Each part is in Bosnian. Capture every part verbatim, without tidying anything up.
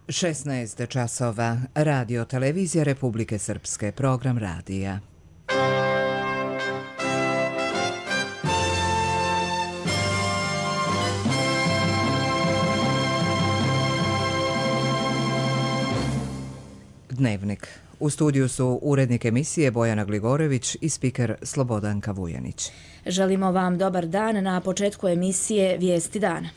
šesnaest časova. Radio televizija Republike Srpske. Program radija. Dnevnik. U studiju su urednik emisije Bojana Gligorević i spiker Slobodanka Vujanić. Želimo vam dobar dan na početku emisije Vijesti dana.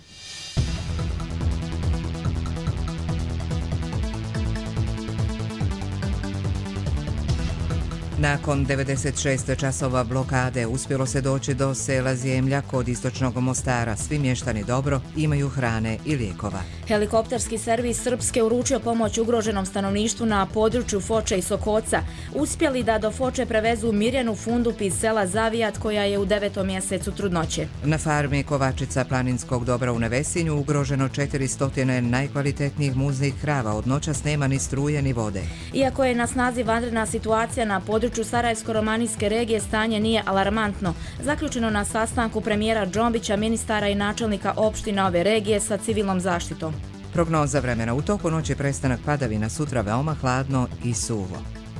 Nakon devedeset šest časova blokade uspjelo se doći do sela Zemlja kod istočnog Mostara. Svi mještani dobro imaju hrane i lijekova. Helikopterski servis Srpske uručio pomoć ugroženom stanovništvu na području Foče i Sokoca. Uspjeli da do Foče prevezu Mirjanu Fundup iz sela Zavijat koja je u devetom mjesecu trudnoće. Na farmi Kovačica planinskog dobra u Nevesinju ugroženo četiristo najkvalitetnijih muznih krava. Od noćas nema ni struje ni vode. Iako je na snazi vanredna situacija na području U Sarajevsko-romanijske regije, stanje nije alarmantno. Zaključeno na sastanku premijera Džombića, ministara i načelnika opština ove regije sa civilnom zaštitom. Prognoza vremena: u toku noći prestanak padavina, sutra veoma hladno i suvo.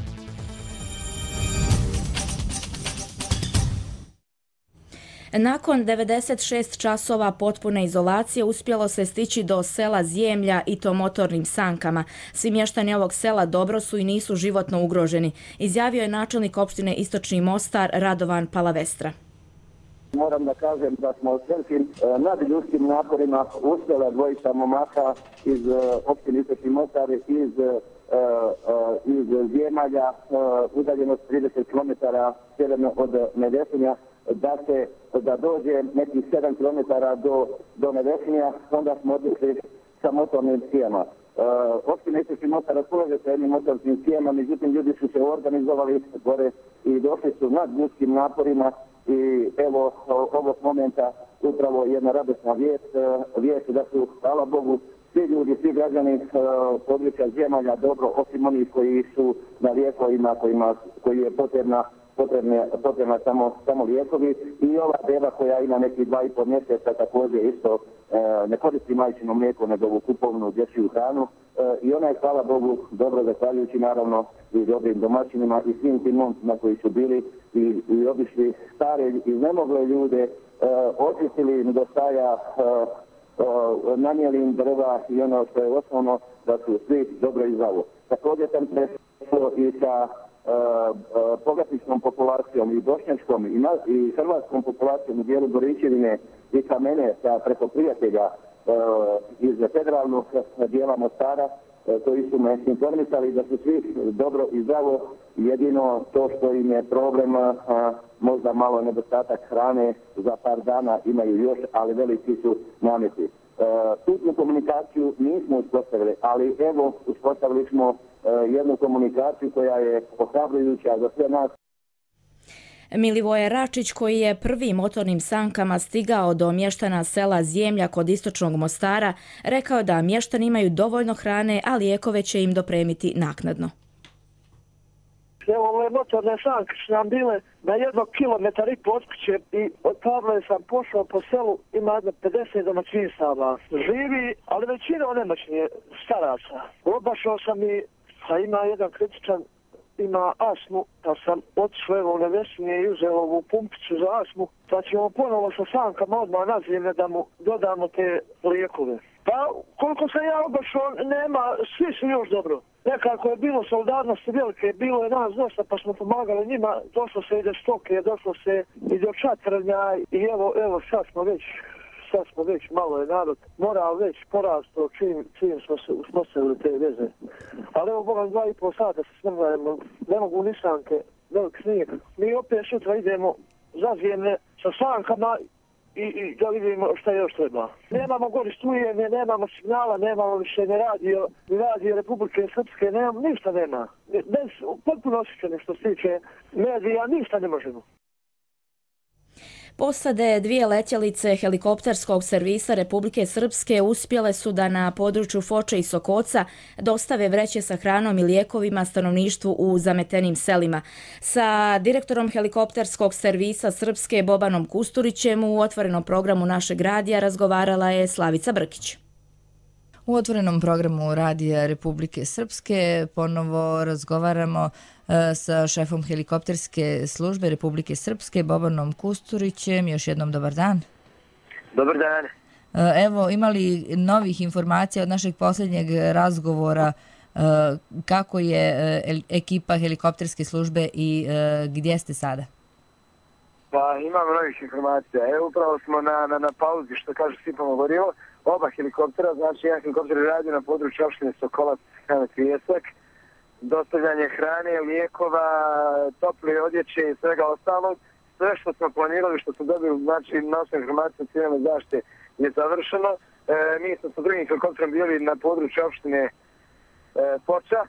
Nakon devedeset šest časova potpune izolacije uspjelo se stići do sela Zemlja i to motornim sankama. Svi mještani ovog sela dobro su i nisu životno ugroženi, izjavio je načelnik opštine Istočni Mostar Radovan Palavestra. Moram da kažem da smo s velikim nadljudskim naporima uspjela dvojica momaka iz opštine Istočni Mostar iz, iz Zemalja, udaljenost trideset kilometara sjeverno od Nevesinja, da se da dođe nekih sedam kilometara do, do Nevesinja, onda smo odličili sa motornim skijama. Uh, opština Istočni Mostar raspolaže sa jednim motornim skijama, međutim ljudi su se organizovali gore i došli su nad ljudskim naporima i evo ovog momenta upravo jedna radosna vijest, uh, vijest da su, hvala Bogu, svi ljudi, svi građani uh, područja Zemalja dobro, osim onih koji su na lijekovima kojima, koji je potrebna Potrebne, potrebna samo, samo lijekovi i ova beba koja ima neki dva i pol mjeseca također isto e, ne koristi majčino mlijeko nego ovu kupovnu dječju hranu e, i ona je, hvala Bogu, dobro zahvaljujući naravno i dobrim domaćinima i svim tim momcima koji su bili i, i obišli stare i nemogle ljude, e, očistili im do staja, e, e, nanijeli im drva i ono što je osnovno da su svi dobro i zdravo. Također sam presao i sa Uh, uh, pogatičnom populacijom i bošnjačkom i, na, i hrvatskom populacijom u dijelu Boričevine i Kamene sa preko prijatelja uh, iz federalnog dijela Mostara uh, koji su me informisali da su svi dobro i zdravo, jedino to što im je problem, uh, možda malo nedostatak hrane, za par dana imaju još, ali veliki su nameti. Uh, tutnu komunikaciju nismo uspostavili, ali evo uspostavili smo uh, jednu komunikaciju koja je ohrabrujuća za sve nas. Milivoje Račić, koji je prvi motornim sankama stigao do mještana sela Zemlja kod istočnog Mostara, rekao da mještani imaju dovoljno hrane, a lijekove će im dopremiti naknadno. Evo, ove motorne sanke su nam bile na jednog kilometar i po od kuće i od Pavle sam pošao po selu, ima jedno pedeset domaćinstava. Živi, ali većina nemoćnih staraca. Obašao sam i, a ima jedan kritičan, ima astmu, pa sam otišao evo u Nevesinje i uzeo ovu pumpicu za astmu, pa ćemo ponovo sa sankama odmah na Zemlje da mu dodamo te lijekove. Pa koliko sam ja obašao, nema, svi su još dobro. Nekako je bilo solidarnosti velike, bilo je nas dosta pa smo pomagali njima, došlo se i do stoke, došlo se i do čatrnja i evo, evo sad smo već, sad smo već, malo je narod, moral već porastao čim, čim smo se uspostavili te veze. Ali evo, Boga, dva i pol sata se smrljajemo, ne mogu ni sanke, velik snijeg. Mi opet sutra idemo za Zemlje sa sankama I, i da vidimo šta još treba. Nemamo gori struje, ne, nemamo signala, nemamo više ne radio, ni radio Republike Srpske, nemamo, ništa nema. Bez, potpuno osjećane što se tiče medija, ništa ne možemo. Posade dvije letjelice helikopterskog servisa Republike Srpske uspjele su da na području Foče i Sokoca dostave vreće sa hranom i lijekovima stanovništvu u zametenim selima. Sa direktorom helikopterskog servisa Srpske Bobanom Kusturićem u otvorenom programu našeg radija razgovarala je Slavica Brkić. U otvorenom programu Radija Republike Srpske ponovo razgovaramo sa šefom helikopterske službe Republike Srpske, Bobanom Kusturićem. Još jednom dobar dan. Dobar dan. Evo, imali novih informacija od našeg posljednjeg razgovora kako je ekipa helikopterske službe i gdje ste sada? Pa imamo novih informacija. Evo, upravo smo na, na, na pauzi, što kaže, sipamo gorivo. Oba helikoptera, znači jedan helikopter radi na području opštine Sokolac, Kamet Vijesak, dostavljanje hrane, lijekova, tople odjeće i svega ostalog. Sve što smo planirali, što smo dobili, znači na osnovu informacije civilne zaštite je završeno. E, mi smo sa drugim helikopterom bili na području opštine e, Foča. E,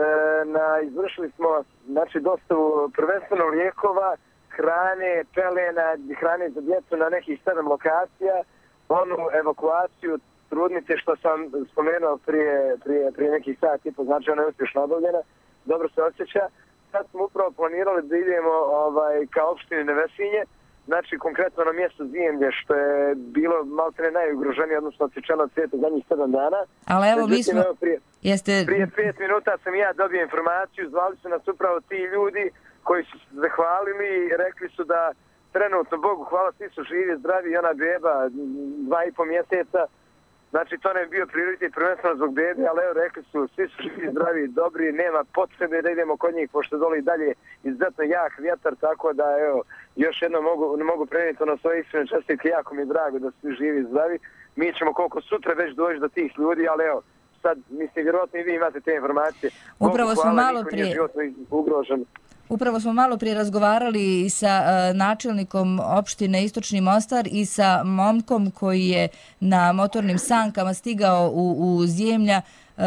na, izvršili smo znači, dostavu prvenstveno lijekova, hrane, pelena, hrane za djecu na nekih sedam lokacija, onu evakuaciju trudnice što sam spomenuo prije, prije, prije nekih sat i po, znači ona je uspješno obavljena, dobro se osjeća. Sad smo upravo planirali da idemo ovaj, ka opštini Nevesinje, znači konkretno na mjesto Zijemlje što je bilo malo ne najugroženije, odnosno odsječeno od svijeta zadnjih sedam dana. Ali evo mi smo... Evo, prije, jeste... prije pet minuta sam ja dobio informaciju, zvali su nas upravo ti ljudi koji su se zahvalili i rekli su da trenutno, Bogu hvala, svi su živi, zdravi i ona beba, dva i po mjeseca. Znači, to ne bi bio prioritet prvenstveno zbog bebe, ali evo, rekli su, svi su živi, zdravi, dobri, nema potrebe da idemo kod njih, pošto dole i dalje izuzetno jak vjetar, tako da, evo, još jedno mogu, ne mogu prenijeti ono svoje iskrene čestitke, jako mi je drago da su svi živi, zdravi. Mi ćemo koliko sutra već doći do tih ljudi, ali evo, sad, mislim, vjerojatno i vi imate te informacije. Upravo Bogu smo hvala, malo niko prije... nije životno ugrožen. Upravo smo malo prije razgovarali sa uh, načelnikom opštine Istočni Mostar i sa momkom koji je na motornim sankama stigao u, u Zijemlja, uh,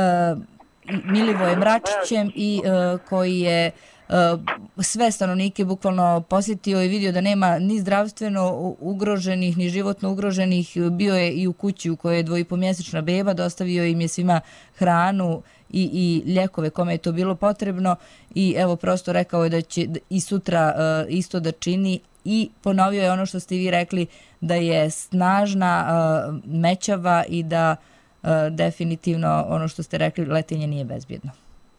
Milivojem Račićem i uh, koji je uh, sve stanovnike bukvalno posjetio i vidio da nema ni zdravstveno ugroženih, ni životno ugroženih. Bio je i u kući u kojoj je dvojipomjesečna beba, dostavio im je svima hranu i, i ljekove kome je to bilo potrebno i evo prosto rekao je da će i sutra uh, isto da čini i ponovio je ono što ste vi rekli da je snažna, uh, mećava i da uh, definitivno ono što ste rekli letenje nije bezbjedno.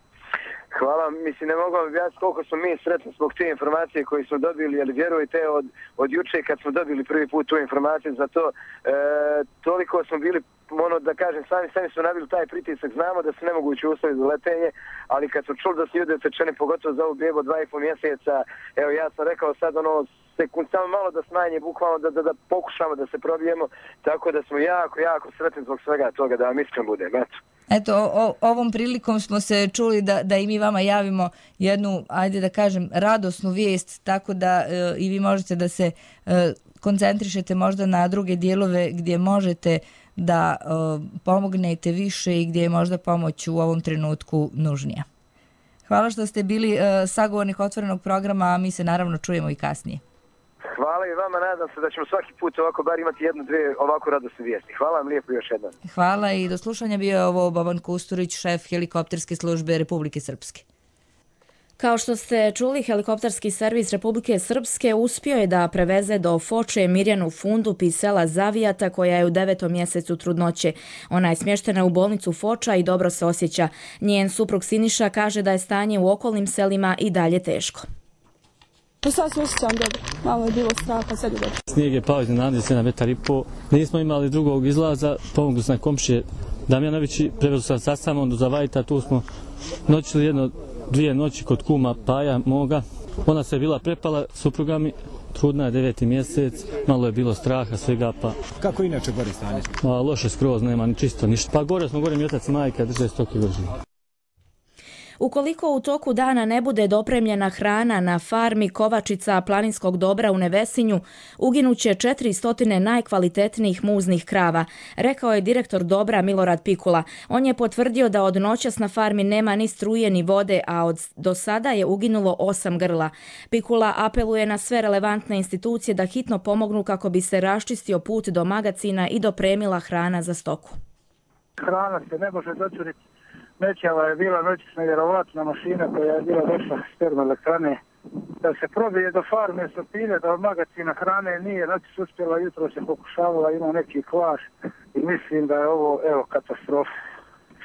Hvala, mislim, ne mogu objasniti koliko smo mi sretni zbog te informacije koje smo dobili, ali vjerujte, od, od juče kad smo dobili prvi put tu informaciju, zato e, toliko smo bili, ono da kažem, sami sami smo nabili taj pritisak, znamo da su nemogući uslovi za letenje, ali kad smo čuli da su ljudi otečeni, pogotovo za ovu bjebu dva i pol mjeseca, evo ja sam rekao sad ono, sekund, samo malo da smanje, bukvalno da, da, da pokušamo da se probijemo, tako da smo jako, jako sretni zbog svega toga, da vam iskren budem, eto. Eto, o, ovom prilikom smo se čuli da, da i mi vama javimo jednu, ajde da kažem, radosnu vijest, tako da e, i vi možete da se e, koncentrišete možda na druge dijelove gdje možete da e, pomognete više i gdje je možda pomoć u ovom trenutku nužnija. Hvala što ste bili e, sagovornik otvorenog programa, a mi se naravno čujemo i kasnije. Hvala i vama, nadam se da ćemo svaki put ovako bar imati jednu, dvije ovako radosne vijesti. Hvala vam lijepo još jednom. Hvala i do slušanja bio je ovo Boban Kusturić, šef helikopterske službe Republike Srpske. Kao što ste čuli, helikopterski servis Republike Srpske uspio je da preveze do Foče Mirjanu Fundup iz sela Zavijata koja je u devetom mjesecu trudnoće. Ona je smještena u bolnicu Foča i dobro se osjeća. Njen suprug Siniša kaže da je stanje u okolnim selima i dalje teško. Pa sad se osjećam dobro, malo je bilo strah, pa sad je dobro. Snijeg je pao iznenadili se na metar i po. Nismo imali drugog izlaza, pomogli su na komšije Damjanovići, prevezu sam sastavno do Zavajta, tu smo noćili jedno, dvije noći kod kuma Paja moga. Ona se je bila prepala suprugami, trudna je deveti mjesec, malo je bilo straha, svega pa... Kako inače gore stanje? A, loše skroz, nema ni čisto ništa. Pa gore smo, gore mi otac i majka, drže sto kilograma. Ukoliko u toku dana ne bude dopremljena hrana na farmi Kovačica planinskog dobra u Nevesinju, uginuće četiristo najkvalitetnijih muznih krava, rekao je direktor dobra Milorad Pikula. On je potvrdio da od noćas na farmi nema ni struje ni vode, a od do sada je uginulo osam grla. Pikula apeluje na sve relevantne institucije da hitno pomognu kako bi se raščistio put do magacina i dopremila hrana za stoku. Hrana se ne može docuriti. Mećava je bila noćisna vjerovatna mašina koja je bila došla s termoelektrane. Da se probije do farme Sopilje, do magacina hrane nije, noći su uspjela, jutro se pokušavala, ima neki kvar i mislim da je ovo, evo, katastrofa.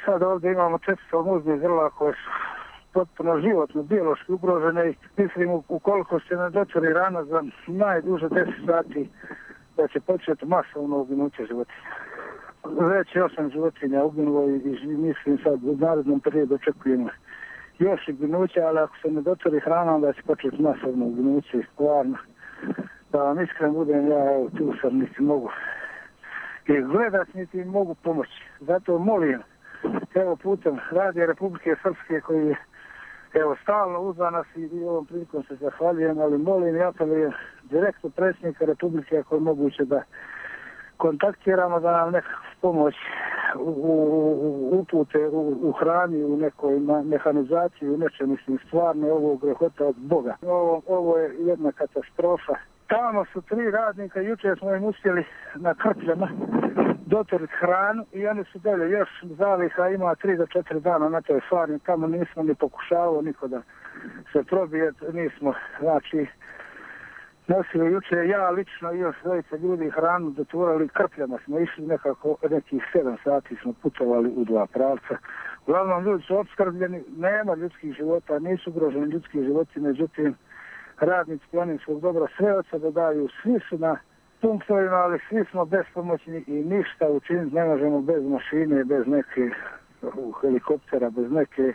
sad ovdje imamo četiristo muznih grla koje su potpuno životno, biološki ugrožene i mislim ukoliko se ne dotvori rana za najduže deset sati da će početi masovno uginuće životinja. Već je osam životinja uginulo i, i mislim sad u narednom periodu očekujemo još uginuće, ali ako se ne dotvori hrana onda će početi masovno uginuće. Stvarno, da vam iskren budem, ja evo, tu sam niti mogu i gledat niti mogu pomoći. Zato molim, evo putem Radija Republike Srpske koji je evo stalno uzva nas i ovom prilikom se zahvaljujem, ali molim i apelujem direktno predsjednika Republike ako je moguće da kontaktiramo da nam nekakvu pomoć u, u, upute u, u hrani, u nekoj mehanizaciji, u nečem, mislim, stvarno ovo grehota od Boga. Ovo, ovo je jedna katastrofa. Tamo su tri radnika, jučer smo im uspjeli na krpljama dotoriti hranu i oni su dalje, još zaliha ima tri do četiri dana na toj farmi, tamo nismo ni pokušavao niko da se probije, nismo, znači, nosili jučer ja lično i još dvojica ljudi hranu doturali krpljama, smo išli nekako, nekih sedam sati smo putovali u dva pravca. Uglavnom ljudi su opskrbljeni, nema ljudskih života, nisu ugroženi ljudski životi, međutim radnici planinskog dobra sve od sebe daju, svi su na punktovima, ali svi smo bespomoćni i ništa učiniti ne možemo bez mašine, bez neke helikoptera, bez neke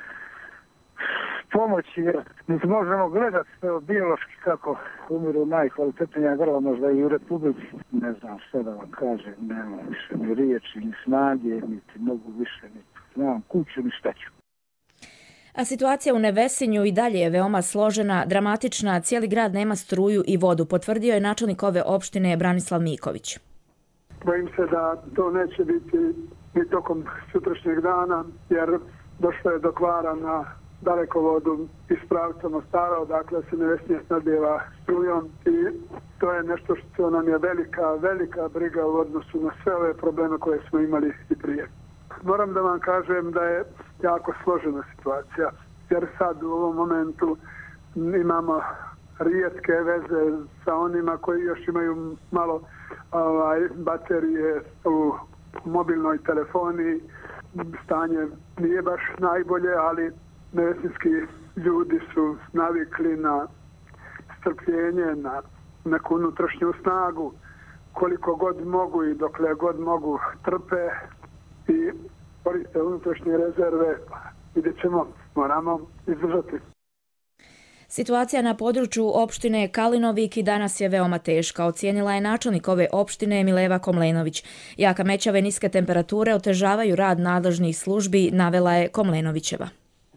pomoći. Niti možemo gledati biološki kako umiru najkvalitetnija grla, možda i u Republici. Ne znam što da vam kažem, nema više ni riječi, ni snage, niti mogu više, niti znam kuću, ni šta ću. A situacija u Nevesinju i dalje je veoma složena, dramatična, cijeli grad nema struju i vodu, potvrdio je načelnik ove opštine Branislav Miković. Bojim se da to neće biti ni tokom sutrašnjeg dana, jer došlo je do kvara na dalekovodu iz pravca Mostara, odakle se Nevesinje snabdijeva strujom i to je nešto što nam je velika, velika briga u odnosu na sve ove probleme koje smo imali i prije. Moram da vam kažem da je jako složena situacija, jer sad u ovom momentu imamo rijetke veze sa onima koji još imaju malo ovaj, baterije u mobilnoj telefoniji. Stanje nije baš najbolje, ali nevesinski ljudi su navikli na strpljenje, na neku unutrašnju snagu, koliko god mogu i dokle god mogu trpe i koriste unutrašnje rezerve. Vidjet ćemo, moramo izdržati. Situacija na području opštine Kalinovik i danas je veoma teška, ocijenila je načelnik ove opštine Mileva Komlenović. Jaka mećave niske temperature otežavaju rad nadležnih službi, navela je Komlenovićeva.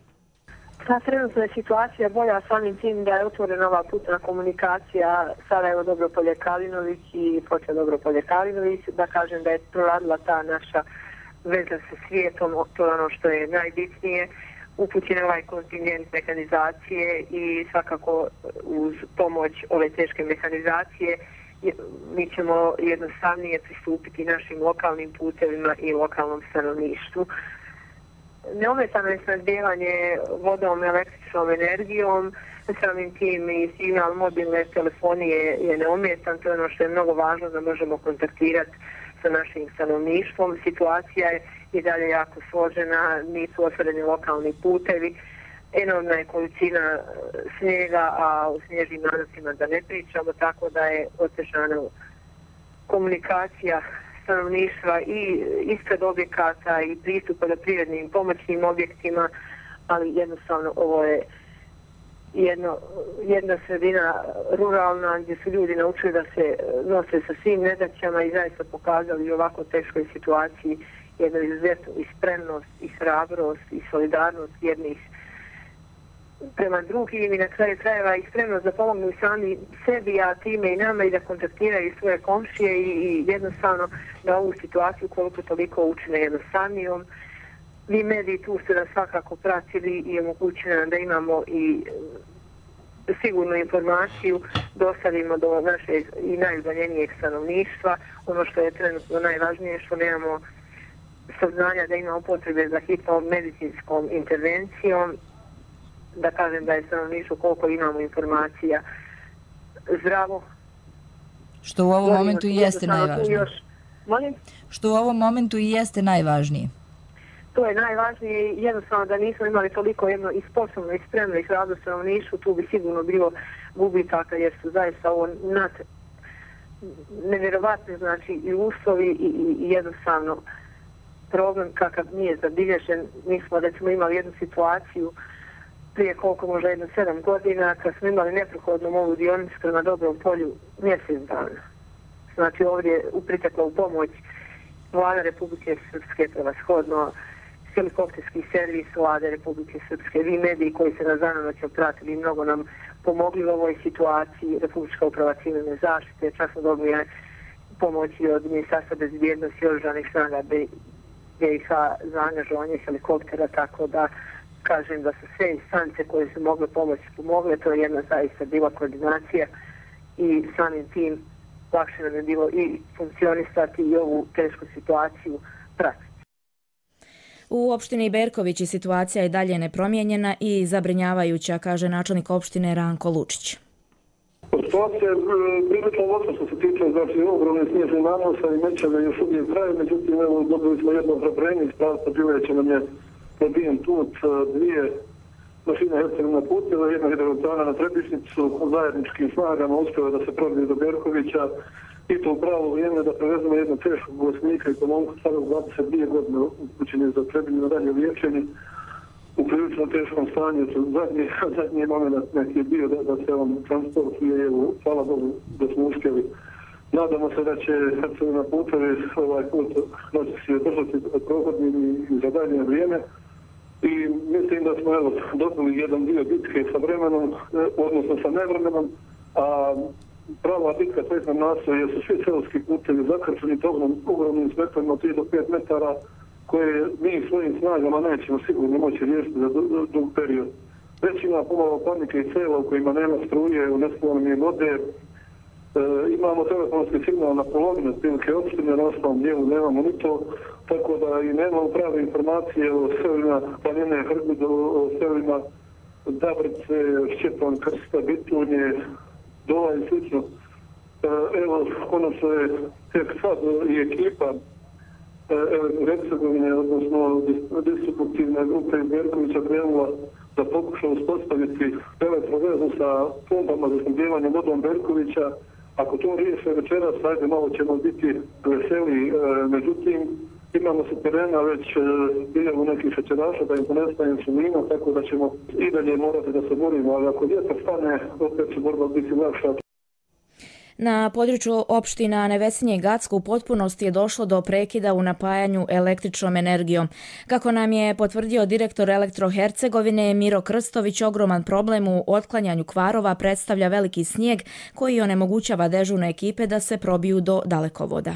Ta trenutna je situacija bolja samim tim da je otvorena ova putna komunikacija Sarajevo Dobropolje Kalinović i Foča Dobropolje Kalinović, da kažem da je proradila ta naša veza sa svijetom, to je ono što je najbitnije. Upućen je ovaj kontingent mehanizacije i svakako uz pomoć ove teške mehanizacije mi ćemo jednostavnije pristupiti našim lokalnim putevima i lokalnom stanovništvu. Neometano je snabdijevanje vodom i električnom energijom, samim tim i signal mobilne telefonije je neometan, to je ono što je mnogo važno da možemo kontaktirati sa našim stanovništvom. Situacija je i dalje jako složena, nisu otvoreni lokalni putevi, enormna je količina snijega, a u snježnim nadacima da ne pričamo, tako da je otežana komunikacija stanovništva i ispred objekata i pristup poljoprivrednim pomoćnim objektima, ali jednostavno ovo je jedno, jedna sredina ruralna gdje su ljudi naučili da se nose sa svim nedaćama i zaista pokazali u ovako teškoj situaciji jednu izuzetnu i spremnost i hrabrost i solidarnost jednih prema drugim i na kraju krajeva i spremnost da pomognu sami sebi, a time i nama i da kontaktiraju svoje komšije i, i jednostavno da ovu situaciju koliko toliko učine jednostavnijom. Vi mediji tu ste nas svakako pratili i omogućili nam da imamo i sigurnu informaciju, dostavimo do naše i najudaljenijeg stanovništva. Ono što je trenutno najvažnije što nemamo saznanja da imamo potrebe za hitnom medicinskom intervencijom, da kažem da je stanovništvo koliko imamo informacija zdravo. Što u ovom momentu i jeste najvažnije. Molim? Što u ovom momentu i jeste najvažnije. To je najvažnije, jednostavno da nismo imali toliko jedno i sposobno i spremno ih radno stanovništvo, tu bi sigurno bilo gubitaka jer su zaista ovo nad nevjerovatni, znači i uslovi i, i, i jednostavno problem kakav nije zabilježen. Mi smo recimo imali jednu situaciju prije koliko možda jedno sedam godina kad smo imali neprohodnom ovu dionicu prema Dobrom polju mjesec dana. Znači ovdje je upritekla u pomoć Vlada Republike Srpske prevashodno, helikopterski servis Vlade Republike Srpske, vi mediji koji se nas danonoćno pratili mnogo nam pomogli u ovoj situaciji, Republička uprava civilne zaštite, čak smo dobili pomoći od Ministarstva bezbjednosti i oružanih snaga B i H za angažovanje helikoptera, tako da kažem da su sve instance koje su mogle pomoći pomogle, to je jedna zaista bila koordinacija i samim tim lakše nam je bilo i funkcionisati i ovu tešku situaciju pratiti. U opštini Berkovići situacija je dalje nepromijenjena i zabrinjavajuća, kaže načelnik opštine Ranko Lučić. Situacija je prilično loša što se tiče, znači ogromne snježne nanosa i mećave još uvijek traje, međutim evo dobili smo jedno ohrabrenje iz pravca Bileće nam je probijen tut, dvije mašine Hercegovina putila, jedna hidroelektrana na Trebišnicu, zajedničkim snagama uspjela da se probije do Berkovića i to u pravo vrijeme da prevezemo jednog teškog bolesnika i to momku starog dvadeset dvije godine upućeni za Trebinju na dalje liječenje u prilično teškom stanju. Zadnji, zadnji moment neki je bio da, da se on transportuje, evo, hvala Bogu da smo uspjeli. Nadamo se da će Hercegovina putevi ovaj put noći se držati prohodnim i, i za dalje vrijeme. I mislim da smo evo, dobili jedan dio bitke sa vremenom, odnosno sa nevremenom, a prava bitka koja nam nastoje su svi seoski putevi zakrčeni ogromnim smetovima od tri do pet metara koje mi svojim snagama nećemo sigurno moći riješiti za dug period. Već ima pomalo panike i sela u kojima nema struje, u nespolnim je vode. E, imamo telefonski signal na polovinu otprilike opštine, na osnovom dijelu nemamo ni to, tako da i nemamo prave informacije o selima Planine, Hrgudo, o selima Dabrice, Šćepan, Krsta, Bitunje, Dola i slično. Evo, konačno je tek sad i ekipa Hercegovine, odnosno distributivne grupe iz Berkovića krenula da pokuša uspostaviti elektrovezu sa pompama za snabdijevanje vodom Berkovića. Ako to riješe večeras, ajde malo ćemo biti veseli, međutim imamo se terena već biljamo nekih šećeraša da im ponestaje insulina, tako da ćemo i dalje morati da se borimo, ali ako vjetar stane, opet će borba biti lakša. Na području opština Nevesinje i Gacko u potpunosti je došlo do prekida u napajanju električnom energijom. Kako nam je potvrdio direktor Elektro Hercegovine Miro Krstović, ogroman problem u otklanjanju kvarova predstavlja veliki snijeg koji onemogućava dežurne ekipe da se probiju do dalekovoda.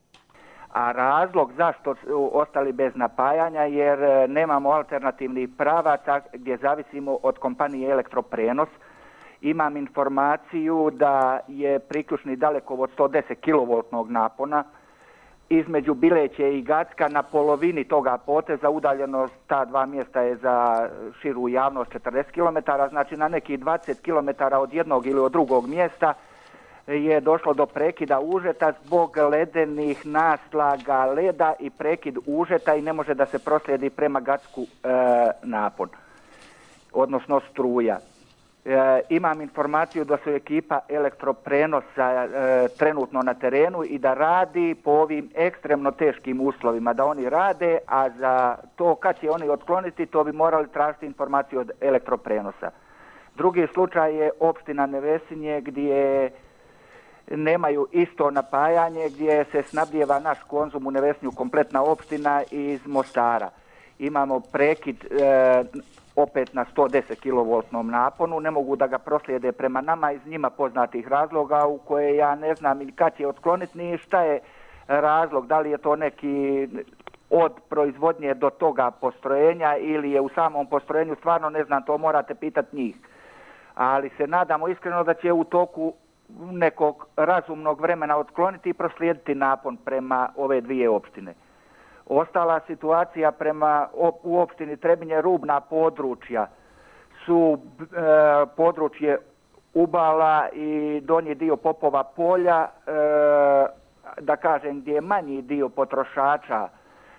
A razlog zašto su ostali bez napajanja jer nemamo alternativnih pravaca gdje zavisimo od kompanije Elektroprenos. Imam informaciju da je priključni dalekovod sto deset kilovoltnog napona između Bileće i Gacka na polovini toga poteza, udaljenost ta dva mjesta je za širu javnost četrdeset kilometara, znači na nekih dvadeset kilometara od jednog ili od drugog mjesta je došlo do prekida užeta zbog ledenih naslaga leda i prekid užeta i ne može da se proslijedi prema Gacku e, napon, odnosno struja. E, imam informaciju da su ekipa Elektroprenosa e, trenutno na terenu i da radi po ovim ekstremno teškim uslovima, da oni rade, a za to kad će oni otkloniti, to bi morali tražiti informaciju od Elektroprenosa. Drugi slučaj je opština Nevesinje gdje nemaju isto napajanje, gdje se snabdijeva naš Konzum u Nevesinju, kompletna opština iz Mostara. Imamo prekid e, opet na sto deset kilovoltnom naponu, ne mogu da ga proslijede prema nama iz njima poznatih razloga u koje ja ne znam ili kad će otkloniti ni šta je razlog, da li je to neki od proizvodnje do toga postrojenja ili je u samom postrojenju, stvarno ne znam, to morate pitati njih. Ali se nadamo iskreno da će u toku nekog razumnog vremena otkloniti i proslijediti napon prema ove dvije opštine. Ostala situacija prema u opštini Trebinje, rubna područja su e, područje Ubala i donji dio Popova polja, e, da kažem gdje je manji dio potrošača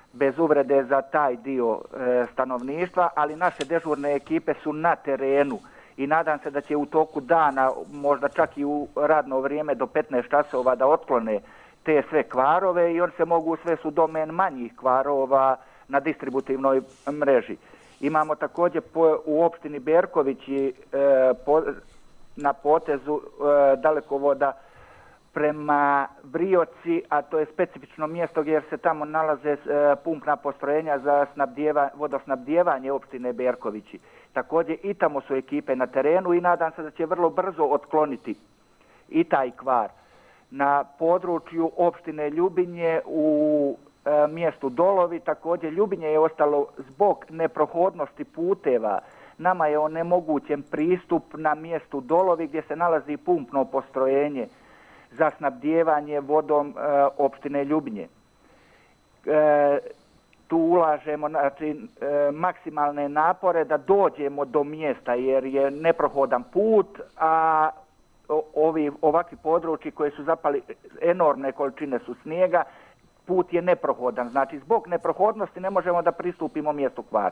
bez uvrede za taj dio stanovništva, ali naše dežurne ekipe su na terenu i nadam se da će u toku dana, možda čak i u radno vrijeme do petnaest časova da otklone te sve kvarove i on se mogu sve su domen manjih kvarova na distributivnoj mreži. Imamo također po, u opštini Berkovići e, po, na potezu e, dalekovoda prema Vrioci, a to je specifično mjesto jer se tamo nalaze e, pumpna postrojenja za snabdjeva, vodosnabdjevanje opštine Berkovići. Također i tamo su ekipe na terenu i nadam se da će vrlo brzo otkloniti i taj kvar. Na području opštine Ljubinje u e, mjestu Dolovi također Ljubinje je ostalo zbog neprohodnosti puteva. Nama je onemogućen pristup na mjestu Dolovi gdje se nalazi pumpno postrojenje za snabdjevanje vodom e, opštine Ljubinje. E, tu ulažemo znači, e, maksimalne napore da dođemo do mjesta jer je neprohodan put, a ovi ovakvi područji koji su zapali enormne količine su snijega, put je neprohodan. Znači zbog neprohodnosti ne možemo da pristupimo mjestu kvara.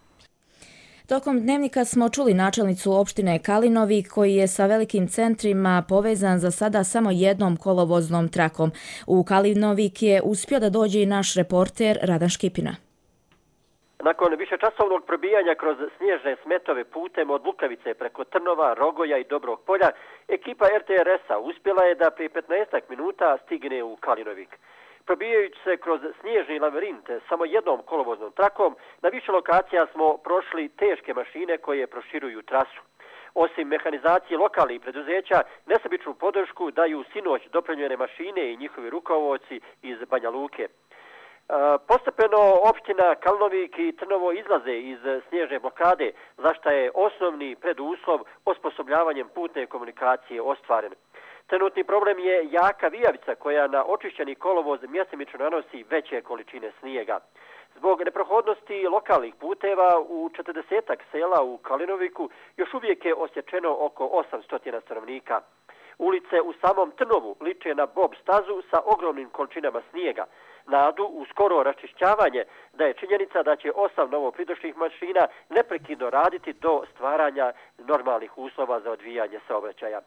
Tokom dnevnika smo čuli načelnicu opštine Kalinovik koji je sa velikim centrima povezan za sada samo jednom kolovoznom trakom. U Kalinovik je uspio da dođe i naš reporter Radan Škipina. Nakon višečasovnog probijanja kroz snježne smetove putem od Lukavice preko Trnova, Rogoja i Dobrog polja, ekipa er te er es-a uspjela je da prije petnaestak minuta stigne u Kalinovik. Probijajući se kroz snježni labirint samo jednom kolovoznom trakom, na više lokacija smo prošli teške mašine koje proširuju trasu. Osim mehanizacije lokalnih preduzeća, nesebičnu podršku daju sinoć dopremljene mašine i njihovi rukovodci iz Banja Luke. Postepeno opština Kalinovik i Trnovo izlaze iz snježne blokade, za što je osnovni preduslov osposobljavanjem putne komunikacije ostvaren. Trenutni problem je jaka vijavica koja na očišćeni kolovoz mjesemično nanosi veće količine snijega. Zbog neprohodnosti lokalnih puteva u četrdesetak sela u Kalinoviku još uvijek je osječeno oko osamsto stanovnika. Ulice u samom Trnovu liče na bob stazu sa ogromnim količinama snijega. Nadu u skoro raščišćavanje da je činjenica da će osam novopridošlih mašina neprekidno raditi do stvaranja normalnih uslova za odvijanje saobraćaja.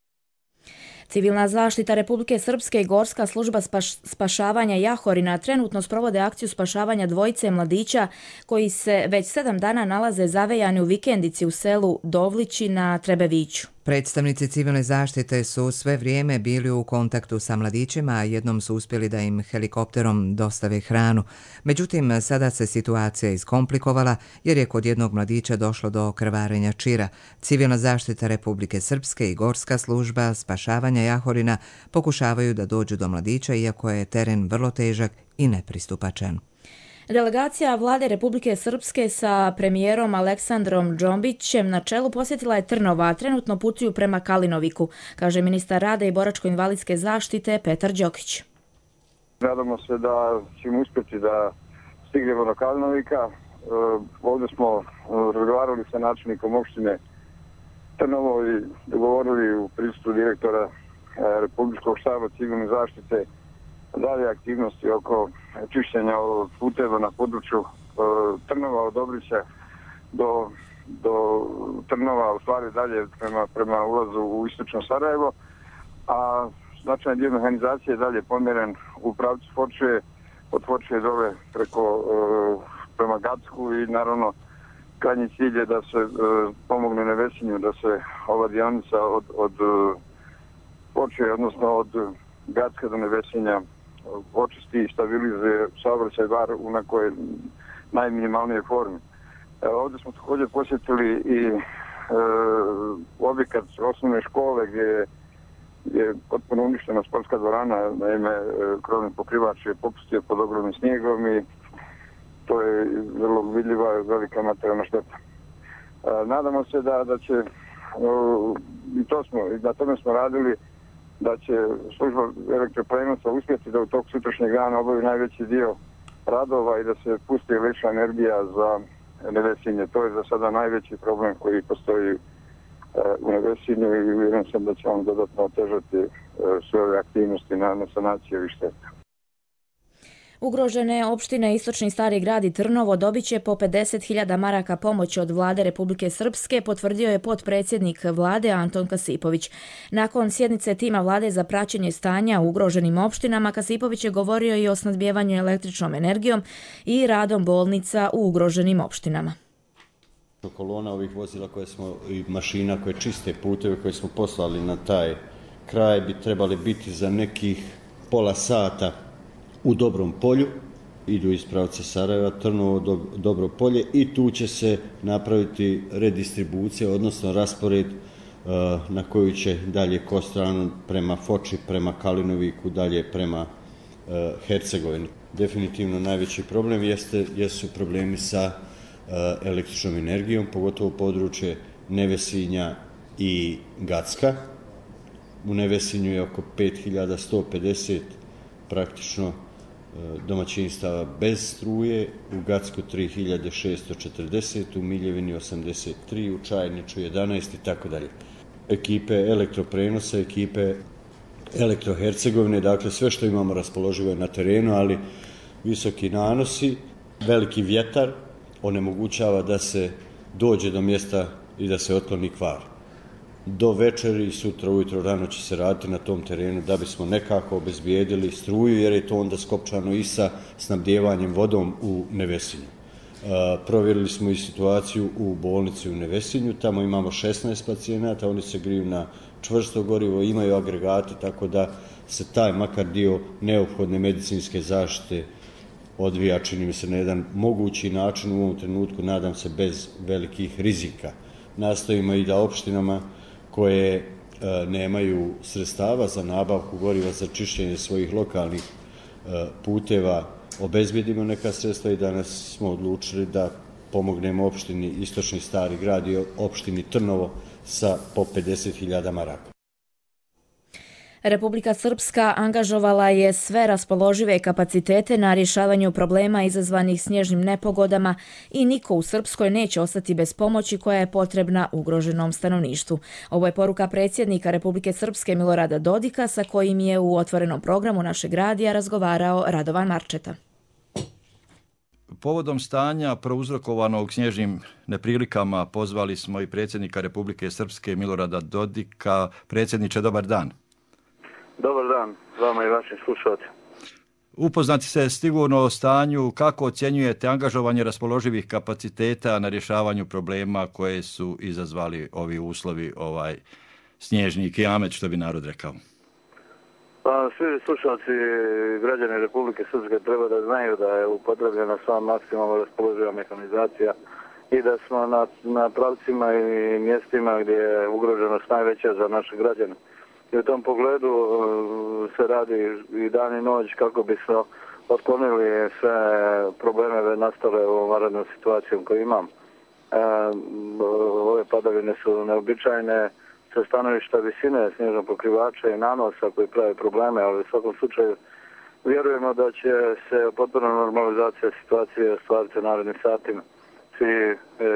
Civilna zaštita Republike Srpske i Gorska služba spaš, spašavanja Jahorina trenutno sprovode akciju spašavanja dvojice mladića koji se već sedam dana nalaze zavejani u vikendici u selu Dovlići na Trebeviću. Predstavnici civilne zaštite su sve vrijeme bili u kontaktu sa mladićima, a jednom su uspjeli da im helikopterom dostave hranu. Međutim, sada se situacija iskomplikovala jer je kod jednog mladića došlo do krvarenja čira. Civilna zaštita Republike Srpske i Gorska služba spašavanja Jahorina pokušavaju da dođu do mladića, iako je teren vrlo težak i nepristupačan. Delegacija vlade Republike Srpske sa premijerom Aleksandrom Džombićem na čelu posjetila je Trnova, a trenutno putuju prema Kalinoviku, kaže ministar rada i boračko-invalidske zaštite Petar Đokić. Nadamo se da ćemo uspjeti da stignemo do Kalinovika. Ovdje smo razgovarali sa načelnikom opštine Trnovo i dogovorili u prisustvu direktora Republičkog štaba civilne zaštite dalje aktivnosti oko čišćenja puteva na području Trnova od Dobrića do, do Trnova, u stvari dalje prema, prema ulazu u istočno Sarajevo, a značajan dio mehanizacije je dalje pomjeren u pravcu Fočije, od Fočije dole preko prema Gacku i naravno krajnji cilj je da se pomogne Nevesinju, da se ova dionica od, od Fočije, odnosno od Gacka do Nevesinja očisti i stabilizuje saobraćaj bar u nekoj najminimalnijoj formi. E, ovdje smo također posjetili i e, objekat osnovne škole gdje je, je potpuno uništena sportska dvorana, naime krovni pokrivač je popustio pod ogromnim snijegom i to je vrlo vidljiva velika materijalna šteta. E, nadamo se da, da će, o, i to smo, i na tome smo radili, da će služba elektroprenosa uspjeti da u tog sutrašnjeg dana obavi najveći dio radova i da se pusti električna energija za Nevesinje. To je za sada najveći problem koji postoji u Nevesinju i uvjeren sam da će on dodatno otežati sve ove aktivnosti na, na sanaciji ovih šteta. Ugrožene opštine Istočni Stari grad i Trnovo dobit će po pedeset hiljada maraka pomoći od vlade Republike Srpske, potvrdio je potpredsjednik vlade Anton Kasipović. Nakon sjednice tima vlade za praćenje stanja u ugroženim opštinama, Kasipović je govorio i o snabdjevanju električnom energijom i radom bolnica u ugroženim opštinama. Kolona ovih vozila koje smo, i mašina koje čiste puteve koje smo poslali na taj kraj bi trebali biti za nekih pola sata u Dobrom polju, idu iz pravca Sarajeva, Trnovo, do, Dobro polje i tu će se napraviti redistribucija, odnosno raspored uh, na koju će dalje Kostranu prema Foči, prema Kalinoviku, dalje prema uh, Hercegovini. Definitivno najveći problem jeste, jesu problemi sa uh, električnom energijom, pogotovo područje Nevesinja i Gacka. U Nevesinju je oko pet hiljada sto pedeset praktično domaćinstava bez struje, u Gacku tri hiljade šesto četrdeset, u Miljevini osamdeset tri, u Čajniču jedanaest i tako dalje. Ekipe elektroprenosa, ekipe Elektrohercegovine, dakle sve što imamo raspoloživo je na terenu, ali visoki nanosi, veliki vjetar onemogućava da se dođe do mjesta i da se otkloni kvar. Do večeri i sutra ujutro rano će se raditi na tom terenu da bismo nekako obezbijedili struju, jer je to onda skopčano i sa snabdjevanjem vodom u Nevesinju. E, provjerili smo i situaciju u bolnici u Nevesinju, tamo imamo šesnaest pacijenata, oni se griju na čvrsto gorivo, imaju agregate, tako da se taj makar dio neophodne medicinske zaštite odvija, čini mi se, na jedan mogući način u ovom trenutku, nadam se bez velikih rizika. Nastojimo i da opštinama koje e, nemaju sredstava za nabavku goriva za čišćenje svojih lokalnih e, puteva obezbjedimo neka sredstva i danas smo odlučili da pomognemo opštini Istočni Stari grad i opštini Trnovo sa po pedeset hiljada maraka. Republika Srpska angažovala je sve raspoložive kapacitete na rješavanju problema izazvanih snježnim nepogodama i niko u Srpskoj neće ostati bez pomoći koja je potrebna ugroženom stanovništvu. Ovo je poruka predsjednika Republike Srpske Milorada Dodika, sa kojim je u otvorenom programu našeg radija razgovarao Radovan Marčeta. Povodom stanja prouzrokovanog snježnim neprilikama pozvali smo i predsjednika Republike Srpske Milorada Dodika. Predsjedniče, dobar dan. Dobar dan, vama i vašim slušateljima. Upoznati se sigurno o stanju, kako ocjenjujete angažovanje raspoloživih kapaciteta na rješavanju problema koje su izazvali ovi uslovi, ovaj snježni kijamet, što bi narod rekao? Pa, svi slušalci građani Republike Srpske treba da znaju da je upotrebljena sva maksimalno raspoloživa mehanizacija i da smo na, na pravcima i mjestima gdje je ugroženost najveća za naše građane. I u tom pogledu se radi i dan i noć kako bi se otklonili sve probleme nastale u ovom vanrednom situacijom koju imam. E, ove padavine su neobičajne sa stanovišta visine snježnog pokrivača i nanosa koji prave probleme, ali u svakom slučaju vjerujemo da će se potpuno normalizacija situacije ostvariti u narednim satima. Svi e,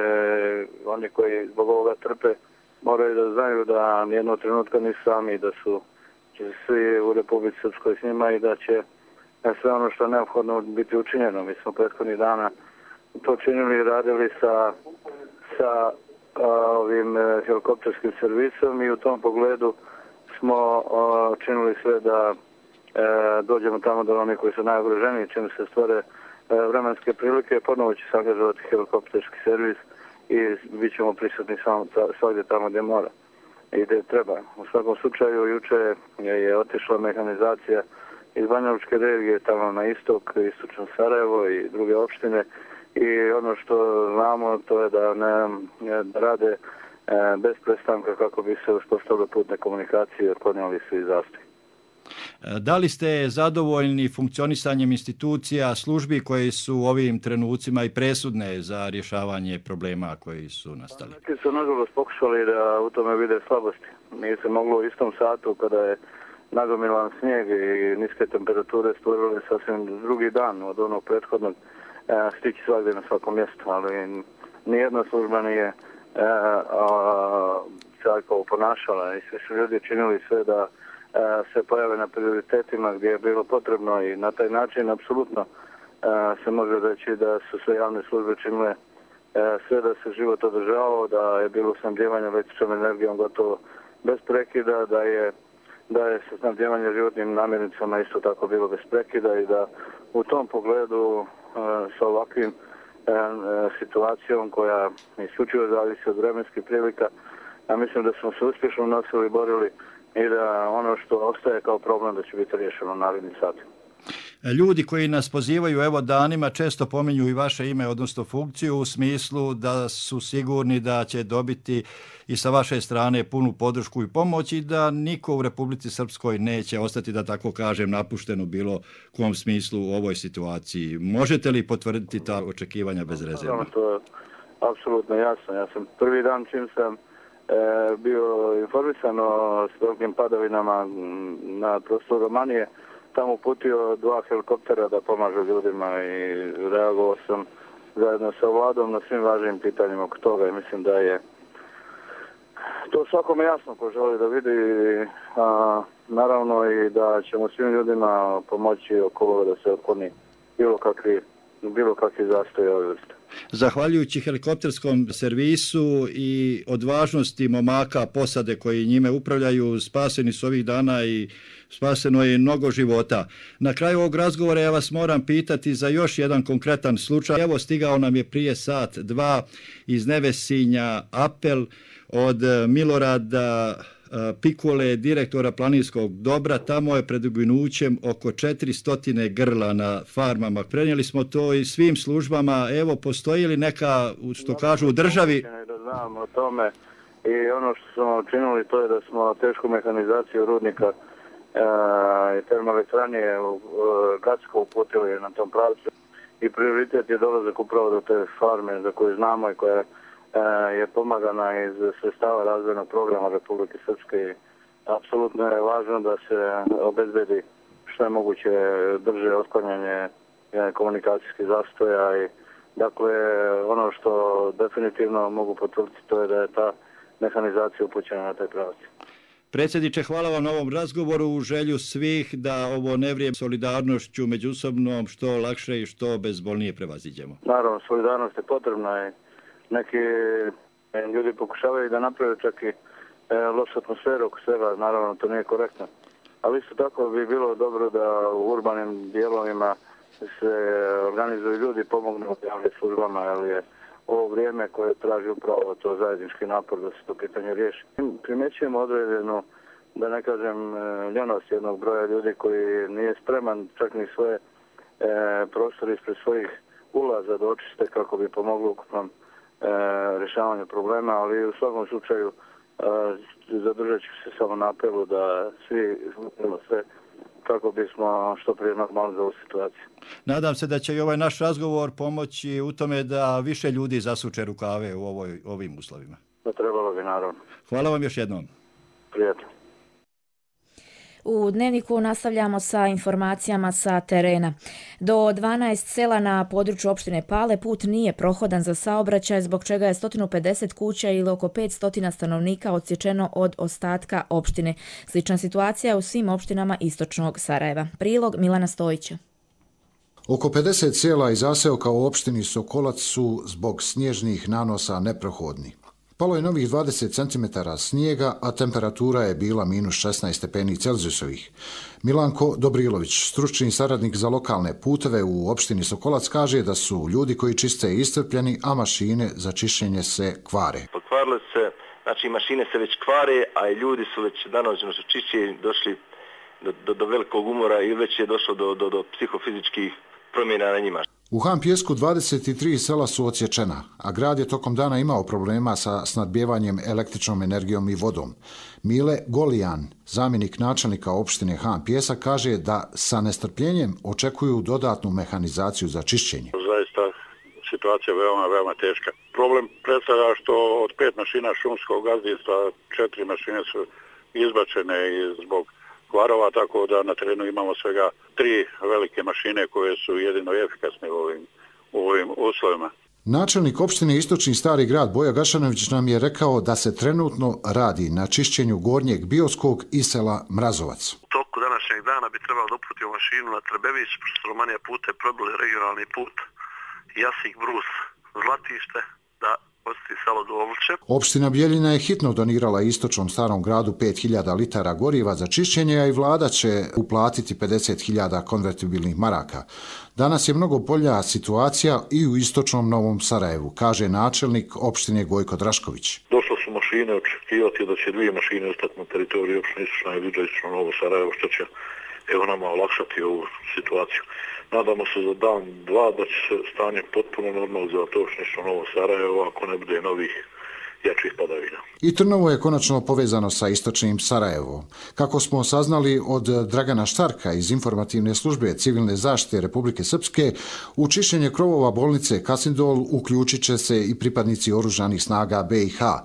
oni koji zbog ovoga trpe moraju da znaju da nijednog trenutka nisu sami, da su svi u Republici Srpskoj s njima i da će sve ono što je neophodno biti učinjeno. Mi smo prethodnih dana to činili i radili sa, sa a, ovim e, helikopterskim servisom i u tom pogledu smo a, činili sve da e, dođemo tamo do onih koji su najugroženiji, čim se stvore e, vremenske prilike. Ponovo će se angažovati helikopterski servis i bit ćemo prisutni svakdje tamo gdje mora i gdje treba. U svakom slučaju, juče je otišla mehanizacija iz Banja Lučke regije tamo na istok, istočno Sarajevo i druge opštine i ono što znamo to je da, ne, da rade bez prestanka kako bi se uspostavile putne komunikacije i otklonili svi zastoji. Da li ste zadovoljni funkcionisanjem institucija, službi koje su u ovim trenucima i presudne za rješavanje problema koji su nastali? Neki su nažalost pokušali da u tome vide slabosti. Nije se moglo u istom satu kada je nagomilan snijeg i niske temperature stvorile sasvim drugi dan od onog prethodnog stići svakdje na svakom mjestu, ali nijedna služba nije se tako ponašala i sve su ljudi činili sve da se pojave na prioritetima gdje je bilo potrebno i na taj način apsolutno se može reći da su sve javne službe činile sve da se život održavao, da je bilo snabdijevanje električnom energijom gotovo bez prekida, da je da je snabdijevanje životnim namirnicama isto tako bilo bez prekida i da u tom pogledu sa ovakvim situacijom koja isključivo zavisi od vremenskih prilika, ja mislim da smo se uspješno nosili i borili i da ono što ostaje kao problem da će biti riješeno u narednim satima. Ljudi koji nas pozivaju evo danima često pominju i vaše ime, odnosno funkciju, u smislu da su sigurni da će dobiti i sa vaše strane punu podršku i pomoć i da niko u Republici Srpskoj neće ostati, da tako kažem, napušten u bilo kom smislu u ovoj situaciji. Možete li potvrditi ta očekivanja bez rezerve? To je apsolutno jasno. Ja sam prvi dan čim sam e, bio informisan o velikim padavinama na prostoru Romanije, tamo uputio dva helikoptera da pomažu ljudima i reagovao sam zajedno sa vladom na svim važnim pitanjima oko toga i mislim da je to svakome jasno ko želi da vidi, a, naravno i da ćemo svim ljudima pomoći oko ovoga da se otkloni bilo kakvi, bilo kakvi zastoj ove vrste. Zahvaljujući helikopterskom servisu i odvažnosti momaka posade koji njime upravljaju, spaseni su ovih dana i spaseno je mnogo života. Na kraju ovog razgovora ja vas moram pitati za još jedan konkretan slučaj. Evo, stigao nam je prije sat, dva iz Nevesinja apel od Milorada Pikule, direktora planinskog dobra. Tamo je pred uginućem oko četiristo grla na farmama. Prenijeli smo to i svim službama. Evo, postoji li neka, što kažu u državi? Da znam o tome i ono što smo učinili to je da smo tešku mehanizaciju rudnika i termoelektrane u Gacko uputili na tom pravcu i prioritet je dolazak upravo do te farme za koju znamo i koja je pomagana iz sredstava razvojnog programa Republike Srpske i apsolutno je važno da se obezbedi što je moguće brže otklanjanje komunikacijskih zastoja i dakle ono što definitivno mogu potvrditi to je da je ta mehanizacija upućena na taj pravac. Predsjedniče, hvala vam na ovom razgovoru, u želju svih da ovo nevrijem solidarnošću međusobnom što lakše i što bezbolnije prevaziđemo. Naravno, solidarnost je potrebna i neki ljudi pokušavaju da naprave čak i e, lošu atmosferu oko sebe, naravno to nije korektno. Ali isto tako bi bilo dobro da u urbanim dijelovima se organizuju ljudi, pomognu javnim službama, jer je ovo vrijeme koje traži upravo to zajednički napor da se to pitanje riješi. Primjećujemo određenu, da ne kažem, ljenost jednog broja ljudi koji nije spreman čak ni svoje e, prostore ispred svojih ulaza da očiste kako bi pomogli ukupnom e, rješavanju problema, ali u svakom slučaju e, zadržat ću se samo na apelu da svi znamo sve kako bismo što prije normalno za ovu situaciju. Nadam se da će i ovaj naš razgovor pomoći u tome da više ljudi zasuče rukave u ovoj, ovim uslovima. To trebalo bi, naravno. Hvala vam još jednom. Prijatno. U Dnevniku nastavljamo sa informacijama sa terena. Do dvanaest sela na području opštine Pale put nije prohodan za saobraćaj, zbog čega je sto pedeset kuća ili oko petsto stanovnika odsječeno od ostatka opštine. Slična situacija u svim opštinama istočnog Sarajeva. Prilog Milana Stojića. Oko pedeset sela i zaseoka u opštini Sokolac su zbog snježnih nanosa neprohodni. Palo je novih dvadeset centimetara snijega, a temperatura je bila minus šesnaest stepeni Celzijusovih. Milanko Dobrilović, stručni saradnik za lokalne puteve u opštini Sokolac, kaže da su ljudi koji čiste iscrpljeni, a mašine za čišćenje se kvare. Pokvarile se, znači mašine se već kvare, a i ljudi su već danođeno su čišće došli do, do, do velikog umora i već je došlo do, do, do psihofizičkih promjena na njima. U Han Pjesku dvadeset tri sela su odsječena, a grad je tokom dana imao problema sa snadbijevanjem električnom energijom i vodom. Mile Golijan, zamjenik načelnika opštine Han Pjesak, kaže da sa nestrpljenjem očekuju dodatnu mehanizaciju za čišćenje. Zaista situacija je veoma, veoma teška. Problem predstavlja što od pet mašina šumskog gazdinstva četiri mašine su izbačene zbog kvarova, tako da na terenu imamo svega tri velike mašine koje su jedino efikasne u ovim, u ovim uslovima. Načelnik opštine Istočni Stari grad Boja Gašanović nam je rekao da se trenutno radi na čišćenju Gornjeg Bioskog i sela Mrazovac. U toku današnjeg dana bi trebalo da uputimo mašinu na Trebević, pošto su Romanija pute probili regionalni put Jasik, Brus, Zlatište, da postoji selo Dovlče. Opština Bijeljina je hitno donirala Istočnom Starom gradu pet hiljada litara goriva za čišćenje, a i vlada će uplatiti pedeset hiljada konvertibilnih maraka. Danas je mnogo bolja situacija i u Istočnom Novom Sarajevu, kaže načelnik opštine Gojko Drašković. Došle su mašine, očekivati da će dvije mašine ostati na teritoriju opštine Istočna i Luđa Istočno Novo Sarajevo, što će evo nama olakšati ovu situaciju. Nadamo se za dan, dva, da će se stanje potpuno normalizovati opštine Novo Sarajevo ako ne bude novih jačih padavina. I Trnovo je konačno povezano sa Istočnim Sarajevom. Kako smo saznali od Dragana Štarka iz informativne službe civilne zaštite Republike Srpske, u čišćenje krovova bolnice Kasindol uključit će se i pripadnici oružanih snaga B i H.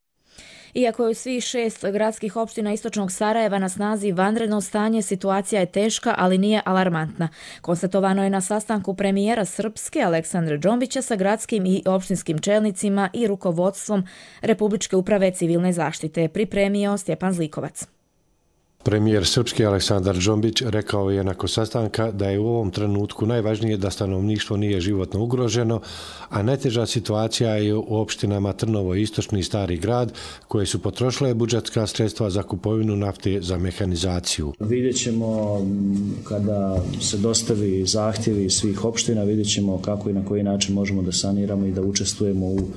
Iako je u svih šest gradskih opština Istočnog Sarajeva na snazi vanredno stanje, situacija je teška, ali nije alarmantna. Konstatovano je na sastanku premijera Srpske Aleksandra Džombića sa gradskim i opštinskim čelnicima i rukovodstvom Republičke uprave civilne zaštite, pripremio Stjepan Zlikovac. Premijer Srpske Aleksandar Džombić rekao je nakon sastanka da je u ovom trenutku najvažnije da stanovništvo nije životno ugroženo, a najteža situacija je u opštinama Trnovo i Istočni Stari grad, koje su potrošile budžetska sredstva za kupovinu nafte za mehanizaciju. Vidjet ćemo kada se dostavi zahtjevi svih opština, vidjet ćemo kako i na koji način možemo da saniramo i da učestvujemo u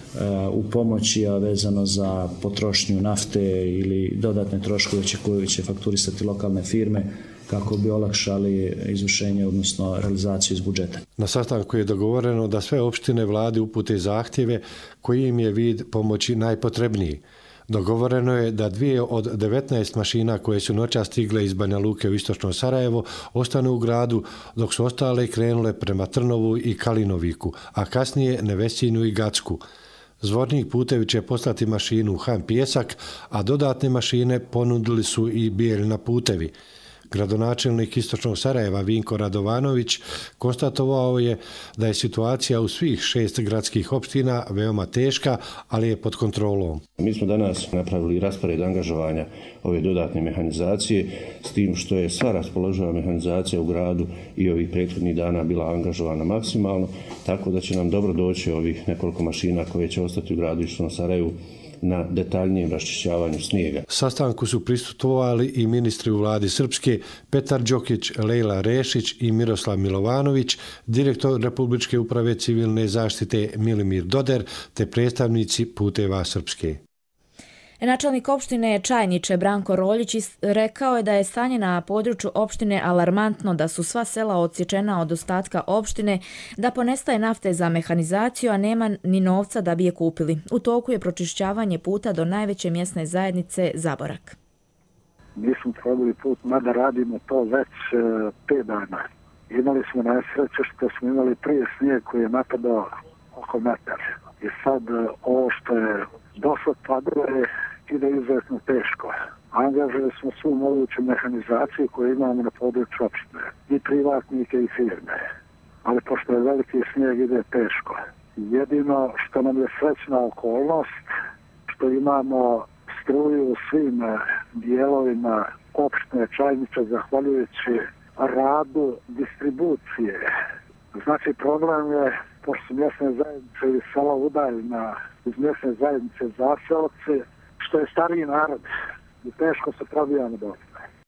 u pomoći, a vezano za potrošnju nafte ili dodatne troškove koje će fakturisati lokalne firme kako bi olakšali izvršenje, odnosno realizaciju iz budžeta. Na sastanku je dogovoreno da sve opštine vlade upute zahtjeve koji im je vid pomoći najpotrebniji. Dogovoreno je da dvije od devetnaest mašina koje su noćas stigle iz Banja Luke u Istočno Sarajevo ostanu u gradu, dok su ostale krenule prema Trnovu i Kalinoviku, a kasnije Nevesinu i Gacku. Zvornik putevi će poslati mašinu u Han Pijesak, a dodatne mašine ponudili su i Bijeljina putevi. Gradonačelnik Istočnog Sarajeva Vinko Radovanović konstatovao je da je situacija u svih šest gradskih opština veoma teška, ali je pod kontrolom. Mi smo danas napravili raspored angažovanja ove dodatne mehanizacije, s tim što je sva raspoloživa mehanizacija u gradu i ovih prethodnih dana bila angažovana maksimalno, tako da će nam dobro doći ovih nekoliko mašina koje će ostati u gradu Istočnom Sarajevu na detaljnijem raščišćavanju snijega. Sastanku su prisustvovali i ministri u vladi Srpske Petar Đokić, Lejla Rešić i Miroslav Milovanović, direktor Republičke uprave civilne zaštite Milimir Doder te predstavnici Puteva Srpske. Načelnik opštine Čajniče Branko Roljić rekao je da je stanje na području opštine alarmantno, da su sva sela odsječena od ostatka opštine, da ponestaje nafte za mehanizaciju, a nema ni novca da bi je kupili. U toku je pročišćavanje puta do najveće mjesne zajednice Zaborak. Nismo probili put, mada radimo to već e, pet dana. Imali smo nesreće što smo imali prije snijeg koji je napadao oko metar. I sad ovo što je došlo padove ide izuzetno teško. Angažili smo svu moguću mehanizaciju koju imamo na području opštine, i privatnike i firme. Ali pošto je veliki snijeg ide teško. Jedino što nam je srećna okolnost, što imamo struju u svim dijelovima opštine Čajniče zahvaljujući radu distribucije. Znači problem je, pošto su mjesne zajednice i sela udaljena iz mjesne zajednice zaseoci, što je stariji narod i teško se probijamo dosta.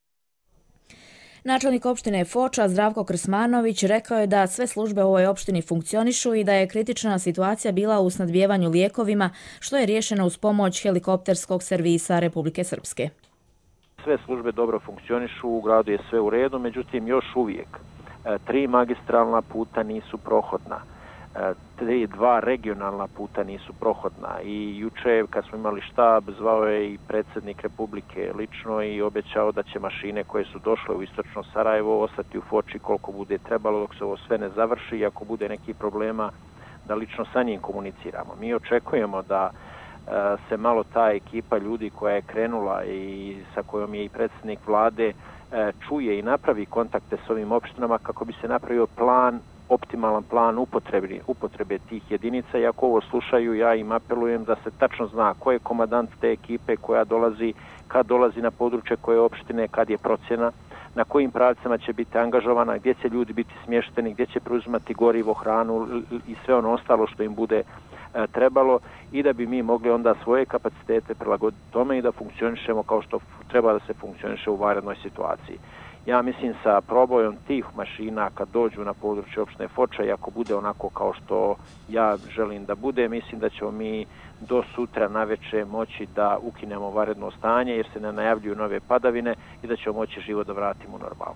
Načelnik opštine Foča Zdravko Krsmanović rekao je da sve službe u ovoj opštini funkcionišu i da je kritična situacija bila u snadbijevanju lijekovima, što je riješeno uz pomoć helikopterskog servisa Republike Srpske. Sve službe dobro funkcionišu, u gradu je sve u redu, međutim još uvijek tri magistralna puta nisu prohodna. Tri, dva regionalna puta nisu prohodna i juče kad smo imali štab zvao je i predsjednik Republike lično i obećao da će mašine koje su došle u Istočno Sarajevo ostati u Foči koliko bude trebalo dok se ovo sve ne završi i ako bude nekih problema da lično sa njim komuniciramo. Mi očekujemo da se malo ta ekipa ljudi koja je krenula i sa kojom je i predsjednik vlade čuje i napravi kontakte s ovim opštinama kako bi se napravio plan optimalan plan upotrebe, upotrebe tih jedinica i ako ovo slušaju, ja im apelujem da se tačno zna ko je komandant te ekipe koja dolazi, kad dolazi na područje koje opštine, kad je procjena, na kojim pravcima će biti angažovana, gdje će ljudi biti smješteni, gdje će preuzimati gorivo, hranu i sve ono ostalo što im bude e, trebalo i da bi mi mogli onda svoje kapacitete prilagoditi tome i da funkcionišemo kao što treba da se funkcioniše u vanrednoj situaciji. Ja mislim sa probojom tih mašina kad dođu na područje opštine Foča i ako bude onako kao što ja želim da bude, mislim da ćemo mi do sutra naveče moći da ukinemo vanredno stanje jer se ne najavljuju nove padavine i da ćemo moći život da vratimo u normalu.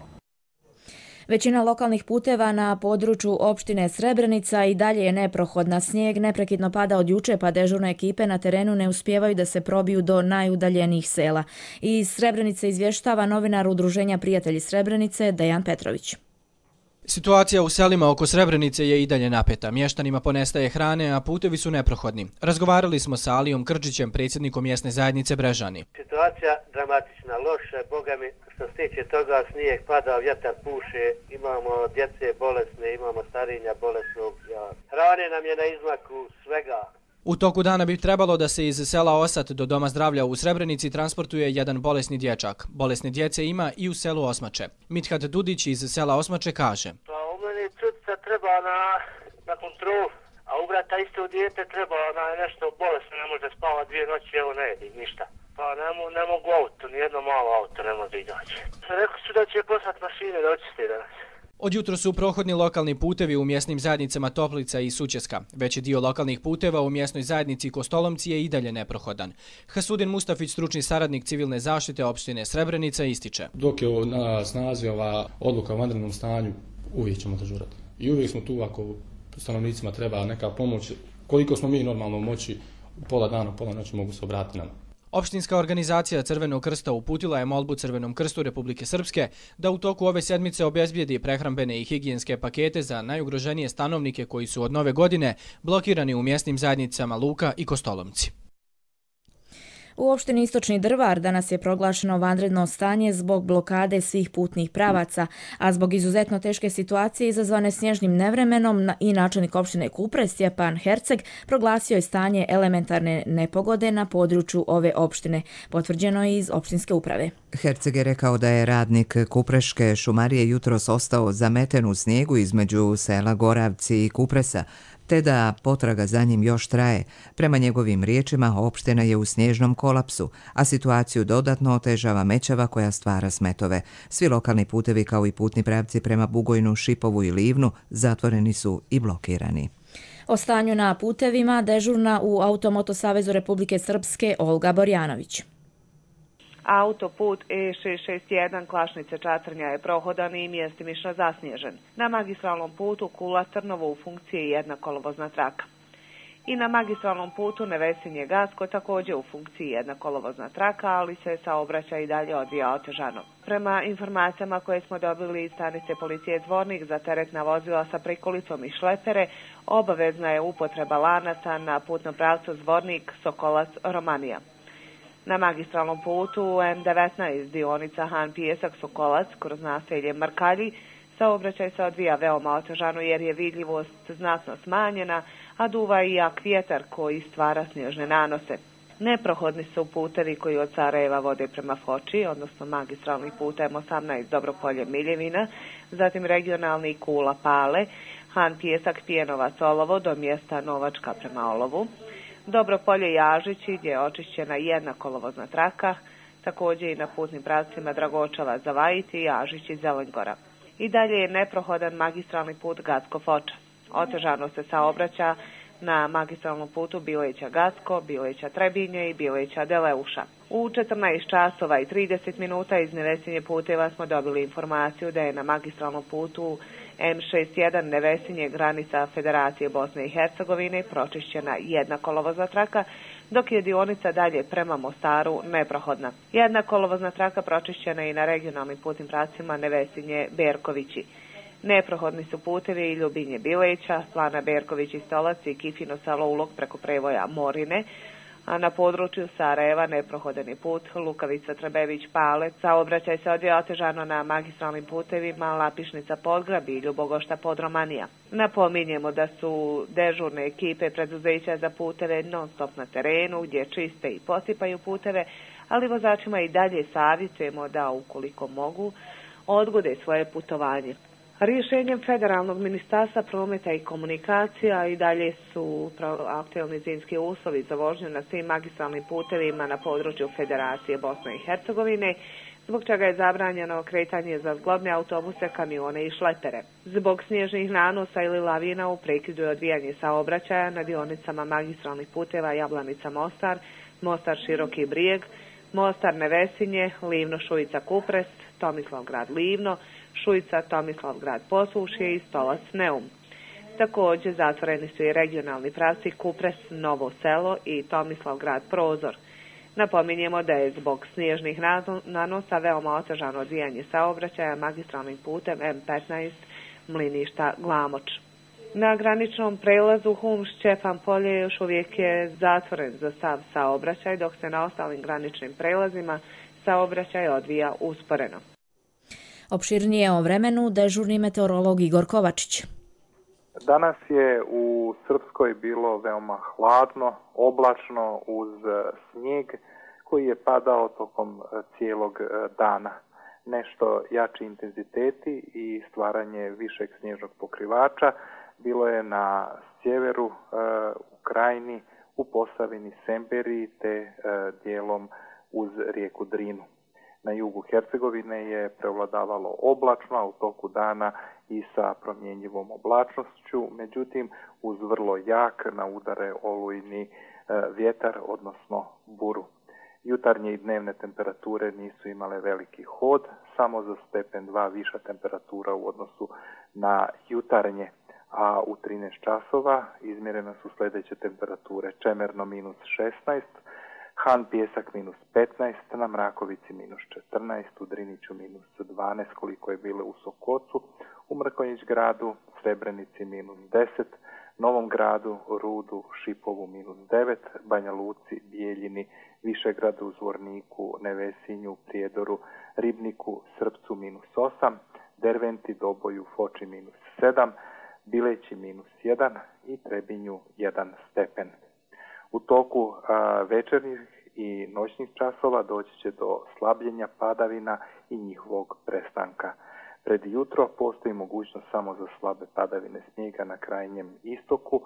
Većina lokalnih puteva na području opštine Srebrenica i dalje je neprohodna. Snijeg neprekidno pada od juče, pa dežurne ekipe na terenu ne uspijevaju da se probiju do najudaljenijih sela. Iz Srebrenice izvještava novinar Udruženja Prijatelji Srebrenice Dejan Petrović. Situacija u selima oko Srebrenice je i dalje napeta. Mještanima ponestaje hrane, a putevi su neprohodni. Razgovarali smo sa Alijom Krđićem, predsjednikom mjesne zajednice Brežani. Situacija dramatična, loša, boga mi, što se tiče toga, snijeg pada, vjetar puše, imamo djece bolesne, imamo starinja bolesnog. Hrane nam je na izmaku svega. U toku dana bi trebalo da se iz sela Osat do Doma zdravlja u Srebrenici transportuje jedan bolesni dječak. Bolesne djece ima i u selu Osmače. Mithat Dudić iz sela Osmače kaže. Pa u meni cutica treba na, na kontrolu, a u brata isto dijete treba na nešto bolesno, ne može spavati dvije noći, evo ne jedi ništa. Pa ne, mo, ne mogu auto, nijedno malo auto ne može izaći. Rekao su da će poslati mašine da očiste danas. Od jutro su prohodni lokalni putevi u mjesnim zajednicama Toplica i Sućeska. Veći dio lokalnih puteva u mjesnoj zajednici Kostolomci je i dalje neprohodan. Hasudin Mustafić, stručni saradnik civilne zaštite opštine Srebrenica, ističe. Dok je na snazi ova odluka o vanrednom stanju, uvijek ćemo dežurati. I uvijek smo tu ako stanovnicima treba neka pomoć. Koliko smo mi normalno moći, pola dana, pola noći mogu se obratiti nama. Opštinska organizacija Crvenog krsta uputila je molbu Crvenom krstu Republike Srpske da u toku ove sedmice obezbijedi prehrambene i higijenske pakete za najugroženije stanovnike koji su od nove godine blokirani u mjesnim zajednicama Luka i Kostolomci. U opštini Istočni Drvar danas je proglašeno vanredno stanje zbog blokade svih putnih pravaca, a zbog izuzetno teške situacije izazvane snježnim nevremenom i načelnik opštine Kupres Stjepan Herceg proglasio je stanje elementarne nepogode na području ove opštine, potvrđeno je iz opštinske uprave. Herceg je rekao da je radnik Kupreške šumarije jutros ostao zameten u snijegu između sela Goravci i Kupresa, te da potraga za njim još traje. Prema njegovim riječima, opština je u snježnom kolapsu, a situaciju dodatno otežava mećava koja stvara smetove. Svi lokalni putevi kao i putni pravci prema Bugojnu, Šipovu i Livnu zatvoreni su i blokirani. O stanju na putevima dežurna u Automoto Savezu Republike Srpske Olga Borjanović. Autoput E šest šest jedan Klašnice Čatrnja je prohodan i mjestimično zasnježen. Na magistralnom putu Kula Trnovo u funkciji je jedna kolovozna traka. I na magistralnom putu Nevesinje Gasko također u funkciji jedna kolovozna traka, ali se saobraćaj i dalje odvija otežano. Prema informacijama koje smo dobili iz stanice policije Zvornik za teretna vozila sa prikolicom i šlepere, obavezna je upotreba lanaca na putnom pravcu Zvornik Sokolac Romanija. Na magistralnom putu M devetnaest dionica Han Pijesak Sokolac kroz naselje Markalji saobraćaj se odvija veoma otežano jer je vidljivost znatno smanjena, a duva i jak vjetar koji stvara snježne nanose. Neprohodni su putevi koji od Sarajeva vode prema Foči, odnosno magistralni put M osamnaest Dobropolje Miljevina, zatim regionalni Kula Pale, Han Pijesak Pijenovac Olovo do mjesta Novačka prema Olovu. Dobropolje Jažići gdje je očišćena jedna kolovozna traka, također i na putnim pravcima Dragočava Zavajiti, Jažić i Zelengora. I dalje je neprohodan magistralni put Gacko-Foča. Otežano se saobraća na magistralnom putu Bileća Gacko, Bileća Trebinje i Bileća Deleuša. U četrnaest časova i trideset minuta iz Nevesinje puteva smo dobili informaciju da je na magistralnom putu M šezdeset jedan Nevesinje granica Federacije Bosne i Hercegovine pročišćena jedna kolovozna traka, dok je dionica dalje prema Mostaru neprohodna. Jedna kolovozna traka pročišćena je i na regionalnim putnim pravcima Nevesinje Berkovići. Neprohodni su putevi i Ljubinje Bileća, Plana Berković i Stolac i Kifino Salo Ulog preko prevoja Morine, a na području Sarajeva neprohodeni put Lukavica-Trebević-Palec, saobraćaj se odvija otežano na magistralnim putevima Lapišnica-Podgrabi i Ljubogošta-Podromanija. Napominjemo da su dežurne ekipe preduzeća za puteve non stop na terenu gdje čiste i posipaju puteve, ali vozačima i dalje savjetujemo da ukoliko mogu odgode svoje putovanje. Rješenjem Federalnog ministarstva prometa i komunikacija i dalje su aktualni zimski uslovi za vožnju na svim magistralnim putevima na području Federacije Bosne i Hercegovine, zbog čega je zabranjeno kretanje za zglobne autobuse, kamione i šlepere. Zbog snježnih nanosa ili lavina u prekidu je odvijanje saobraćaja na dionicama magistralnih puteva Jablanica-Mostar, Mostar-Široki Brijeg, Mostar-Nevesinje, Livno-Šujica-Kuprest, Tomislavgrad-Livno, Šujica, Tomislavgrad Posušje i Stolac Neum. Također zatvoreni su i regionalni pravci Kupres, Novo Selo i Tomislavgrad Prozor. Napominjemo da je zbog snježnih nanosa veoma otežano odvijanje saobraćaja magistralnim putem M petnaest Mliništa Glamoč. Na graničnom prelazu Hum-Šćepan Polje još uvijek je zatvoren za sav saobraćaj, dok se na ostalim graničnim prelazima saobraćaj odvija usporeno. Opširnije o vremenu dežurni meteorolog Igor Kovačić. Danas je u Srpskoj bilo veoma hladno, oblačno uz snijeg koji je padao tokom cijelog dana. Nešto jači intenziteti i stvaranje višeg snježnog pokrivača bilo je na sjeveru, u Krajini, u Posavini, Semberiji te dijelom uz rijeku Drinu. Na jugu Hercegovine je prevladavalo oblačno, a u toku dana i sa promjenjivom oblačnošću, međutim uz vrlo jak na udare olujni vjetar, odnosno buru. Jutarnje i dnevne temperature nisu imale veliki hod, samo za stepen dva viša temperatura u odnosu na jutarnje, a u trinaest časova izmjerene su sljedeće temperature: Čemerno minus šesnaest, Han Pijesak minus petnaest, na Mrakovici minus četrnaest, u Driniću minus dvanaest, koliko je bilo u Sokocu, u Mrkonjić gradu, Srebrenici minus deset, Novom gradu, Rudu, Šipovu minus devet, Banja Luci, Bijeljini, Višegradu, Zvorniku, Nevesinju, Prijedoru, Ribniku, Srpcu minus osam, Derventi, Doboju, Foči minus sedam, Bileći minus jedan i Trebinju jedan stepen. U toku a, večernjih i noćnih časova doći će do slabljenja padavina i njihovog prestanka. Pred jutro postoji mogućnost samo za slabe padavine snijega na krajnjem istoku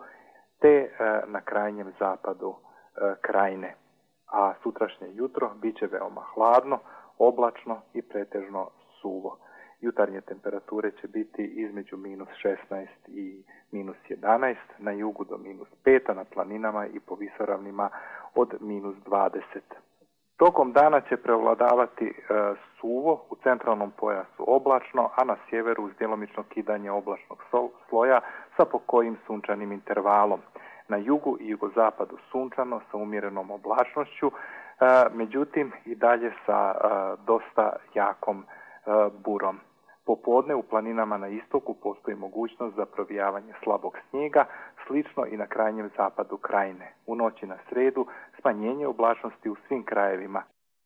te a, na krajnjem zapadu a, krajine. A sutrašnje jutro bit će veoma hladno, oblačno i pretežno suvo. Jutarnje temperature će biti između minus šesnaest i minus jedanaest, na jugu do minus pet, a na planinama i po visoravnima od minus dvadeset. Tokom dana će prevladavati e, suvo, u centralnom pojasu oblačno, a na sjeveru uz djelomično kidanje oblačnog sloja sa pokojim sunčanim intervalom. Na jugu i jugozapadu sunčano sa umjerenom oblačnošću, e, međutim i dalje sa e, dosta jakom e, burom. Popodne u planinama na istoku postoji mogućnost za provijavanje slabog snijega, slično i na krajnjem zapadu krajine. U noći na sredu smanjenje oblačnosti u svim krajevima.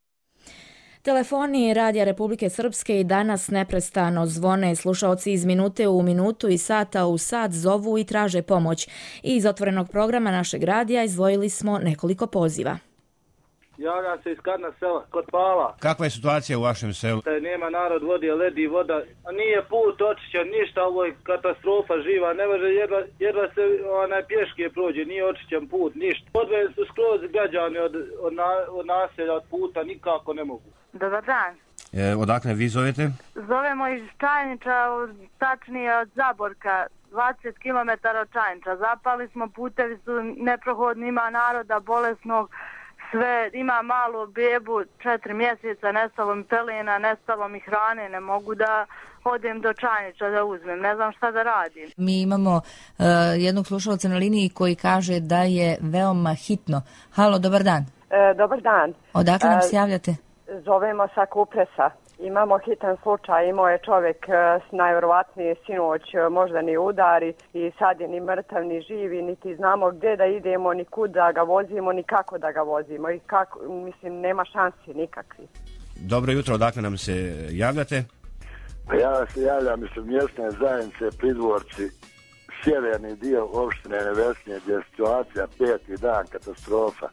Telefoni Radija Republike Srpske i danas neprestano zvone. Slušaoci iz minute u minutu i sata u sat zovu i traže pomoć. I iz otvorenog programa našeg radija izdvojili smo nekoliko poziva. Javljam se iz Karna sela, kod Pala. Kakva je situacija u vašem selu? Da nema narod vodi, ledi voda, a nije put očišćen, ništa, ovo je katastrofa živa, ne može, jedva, jedva se onaj pješke prođe, nije očišćen put, ništa. Odvojeni su skroz građani od, od, na, od naselja, od puta, nikako ne mogu. Dobar dan. E, odakle vi zovete? Zovemo iz Čajniča, tačnije od Zaborka, dvadeset kilometara od Čajniča. Zapali smo, putevi su neprohodni, ima naroda bolesnog, sve, ima malu bebu, četiri mjeseca, nestalo mi pelena, nestalo mi hrane, ne mogu da odem do Čajniča da uzmem, ne znam šta da radim. Mi imamo uh, jednog slušalca na liniji koji kaže da je veoma hitno. Halo, dobar dan. E, dobar dan. Odakle nam se javljate? Zovemo sa Kupresa. Imamo hitan slučaj, imao je čovjek najvjerovatnije sinoć moždani udari i sad je ni mrtav ni živi, niti znamo gdje da idemo, ni kud da ga vozimo, ni kako da ga vozimo i kako, mislim, nema šansi nikakvi. Dobro jutro, odakle nam se javljate? Pa ja se javljam, mislim, mjesne zajednice, Pridvorci, sjeverni dio opštine Nevesnje, gdje je situacija peti dan katastrofa.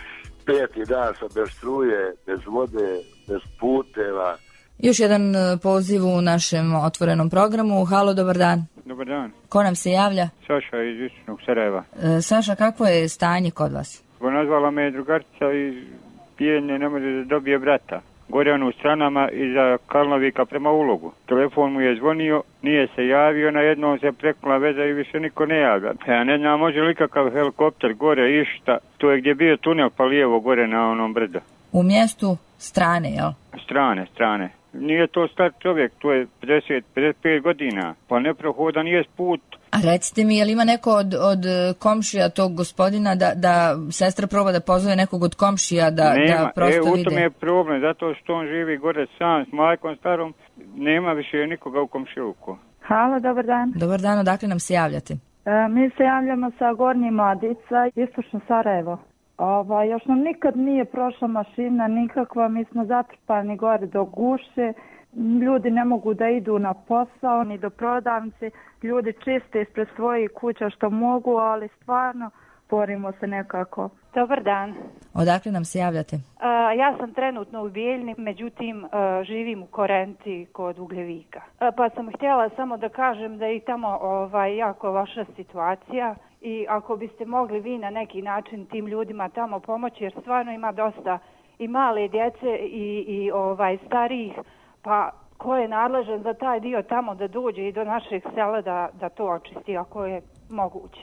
Peti dan sa bez struje, bez vode, bez puteva. Još jedan poziv u našem otvorenom programu. Halo, dobar dan. Dobar dan. Ko nam se javlja? Saša iz Istočnog Sarajeva. E, Saša, kako je stanje kod vas? Nazvala me drugarica iz Pijenje, ne može da dobije brata. Gore on u stranama iza Kalnovika prema Ulogu. Telefon mu je zvonio, nije se javio, na jednom se preknula veza i više niko ne javlja. Ja ne znam, može li kakav helikopter gore išta, to je gdje bio tunel pa lijevo gore na onom brdu. U mjestu strane, jel? Strane, strane. Nije to star čovjek, to je pedeset do pedeset pet godina, pa neprohodan je put. A recite mi, je li ima neko od, od komšija tog gospodina da, da sestra proba da pozove nekog od komšija da, nema, da prosto e, u vide? tome je problem, zato što on živi gore sam s majkom starom, nema više nikoga u komšiluku. Halo, dobar dan. Dobar dan, odakle nam se javljate? E, mi se javljamo sa Gornji Mladica, Istočno Sarajevo. Ova, još nam nikad nije prošla mašina nikakva, mi smo zatrpani gore do guše, ljudi ne mogu da idu na posao ni do prodavnice, ljudi čiste ispred svojih kuća što mogu, ali stvarno borimo se nekako. Dobar dan. Odakle nam se javljate? Uh, ja sam trenutno u Bijeljni, međutim uh, živim u Korenti kod Ugljevika. Uh, pa sam htjela samo da kažem da je i tamo ovaj, jako vaša situacija i ako biste mogli vi na neki način tim ljudima tamo pomoći, jer stvarno ima dosta i male djece i, i ovaj starijih, pa ko je nadležan za taj dio tamo da dođe i do našeg sela da, da to očisti ako je moguće.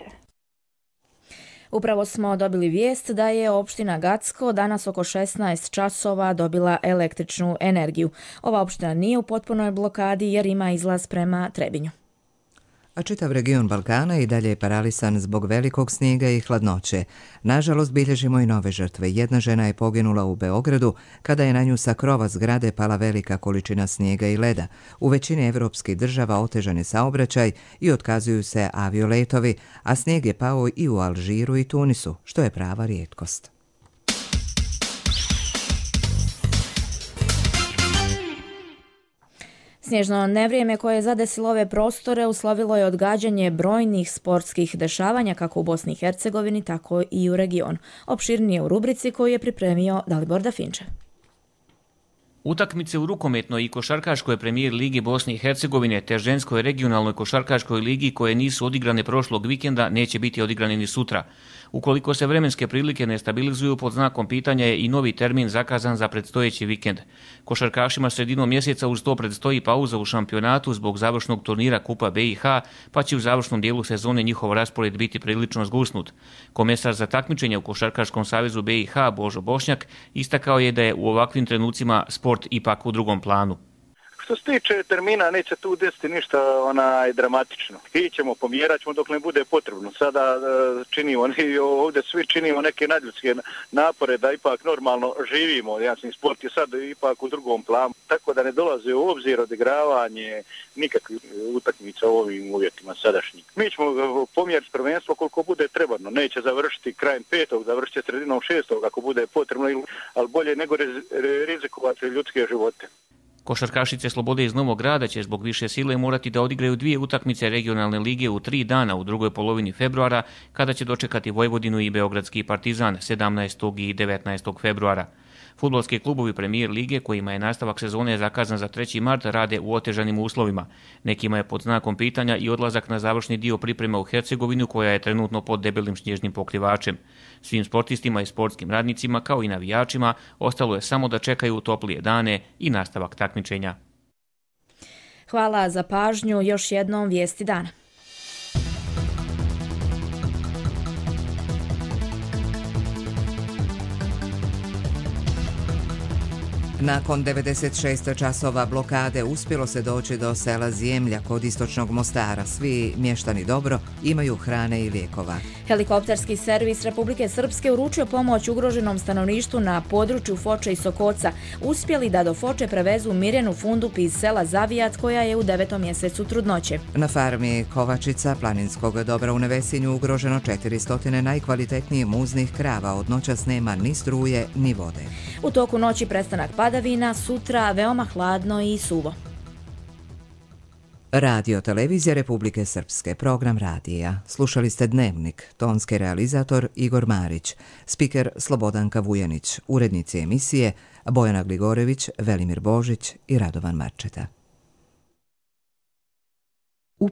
Upravo smo dobili vijest da je opština Gacko danas oko šesnaest časova dobila električnu energiju. Ova opština nije u potpunoj blokadi jer ima izlaz prema Trebinju. A čitav region Balkana i dalje je paralisan zbog velikog snijega i hladnoće. Nažalost, bilježimo i nove žrtve. Jedna žena je poginula u Beogradu kada je na nju sa krova zgrade pala velika količina snijega i leda. U većini evropskih država otežan je saobraćaj i otkazuju se avioletovi, a snijeg je pao i u Alžiru i Tunisu, što je prava rijetkost. Snježno nevrijeme koje je zadesilo ove prostore uslovilo je odgađanje brojnih sportskih dešavanja kako u Bosni i Hercegovini, tako i u regionu. Opširnije u rubrici koju je pripremio Dalibor Dafinče. Utakmice u rukometnoj i košarkaškoj premijer ligi Bosne i Hercegovine te ženskoj regionalnoj košarkaškoj ligi koje nisu odigrane prošlog vikenda neće biti odigrane ni sutra. Ukoliko se vremenske prilike ne stabilizuju, pod znakom pitanja je i novi termin zakazan za predstojeći vikend. Košarkašima sredinom mjeseca uz to predstoji pauza u šampionatu zbog završnog turnira Kupa B i H, pa će u završnom dijelu sezone njihov raspored biti prilično zgusnut. Komesar za takmičenje u Košarkaškom savezu B i H Božo Bošnjak istakao je da je u ovakvim trenucima sport ipak u drugom planu. Što se tiče termina, neće tu desiti ništa onaj dramatično. I ćemo pomjerat ćemo dok ne bude potrebno. Sada činimo, ovdje svi činimo neke nadljudske napore da ipak normalno živimo. Jasni, sport je sad ipak u drugom planu. Tako da ne dolaze u obzir odigravanje nikakvih utakmica u ovim uvjetima sadašnjih. Mi ćemo pomjeriti prvenstvo koliko bude trebano. Neće završiti krajem petog, završit će sredinom šestog ako bude potrebno, ali bolje nego rizikovati ljudske živote. Košarkašice Slobode iz Novog Grada će zbog više sile morati da odigraju dvije utakmice regionalne lige u tri dana u drugoj polovini februara, kada će dočekati Vojvodinu i Beogradski Partizan sedamnaestog i devetnaestog februara. Fudbalski klubovi premijer lige, kojima je nastavak sezone zakazan za treći mart, rade u otežanim uslovima. Nekima je pod znakom pitanja i odlazak na završni dio priprema u Hercegovinu, koja je trenutno pod debelim snježnim pokrivačem. Svim sportistima i sportskim radnicima, kao i navijačima, ostalo je samo da čekaju toplije dane i nastavak takmičenja. Hvala za pažnju. Još jednom vijesti dana. Nakon devedeset šest časova blokade uspjelo se doći do sela Zijemlja kod istočnog Mostara. Svi mještani dobro imaju hrane i lijekova. Helikopterski servis Republike Srpske uručio pomoć ugroženom stanovništvu na području Foče i Sokoca. Uspjeli da do Foče prevezu Mirjanu Fundup iz sela Zavijat koja je u devetom mjesecu trudnoće. Na farmi Kovačica planinskog dobra u Nevesinju ugroženo četiristo najkvalitetnijih muznih krava. Od noćas nema ni struje ni vode. U toku noći prestanak padavina, sutra veoma hladno i suvo. Radio Televizija Republike Srpske, program radija. Slušali ste Dnevnik, tonski realizator Igor Marić, spiker Slobodanka Vujanić, urednici emisije Bojana Gligorević, Velimir Božić i Radovan Marčeta.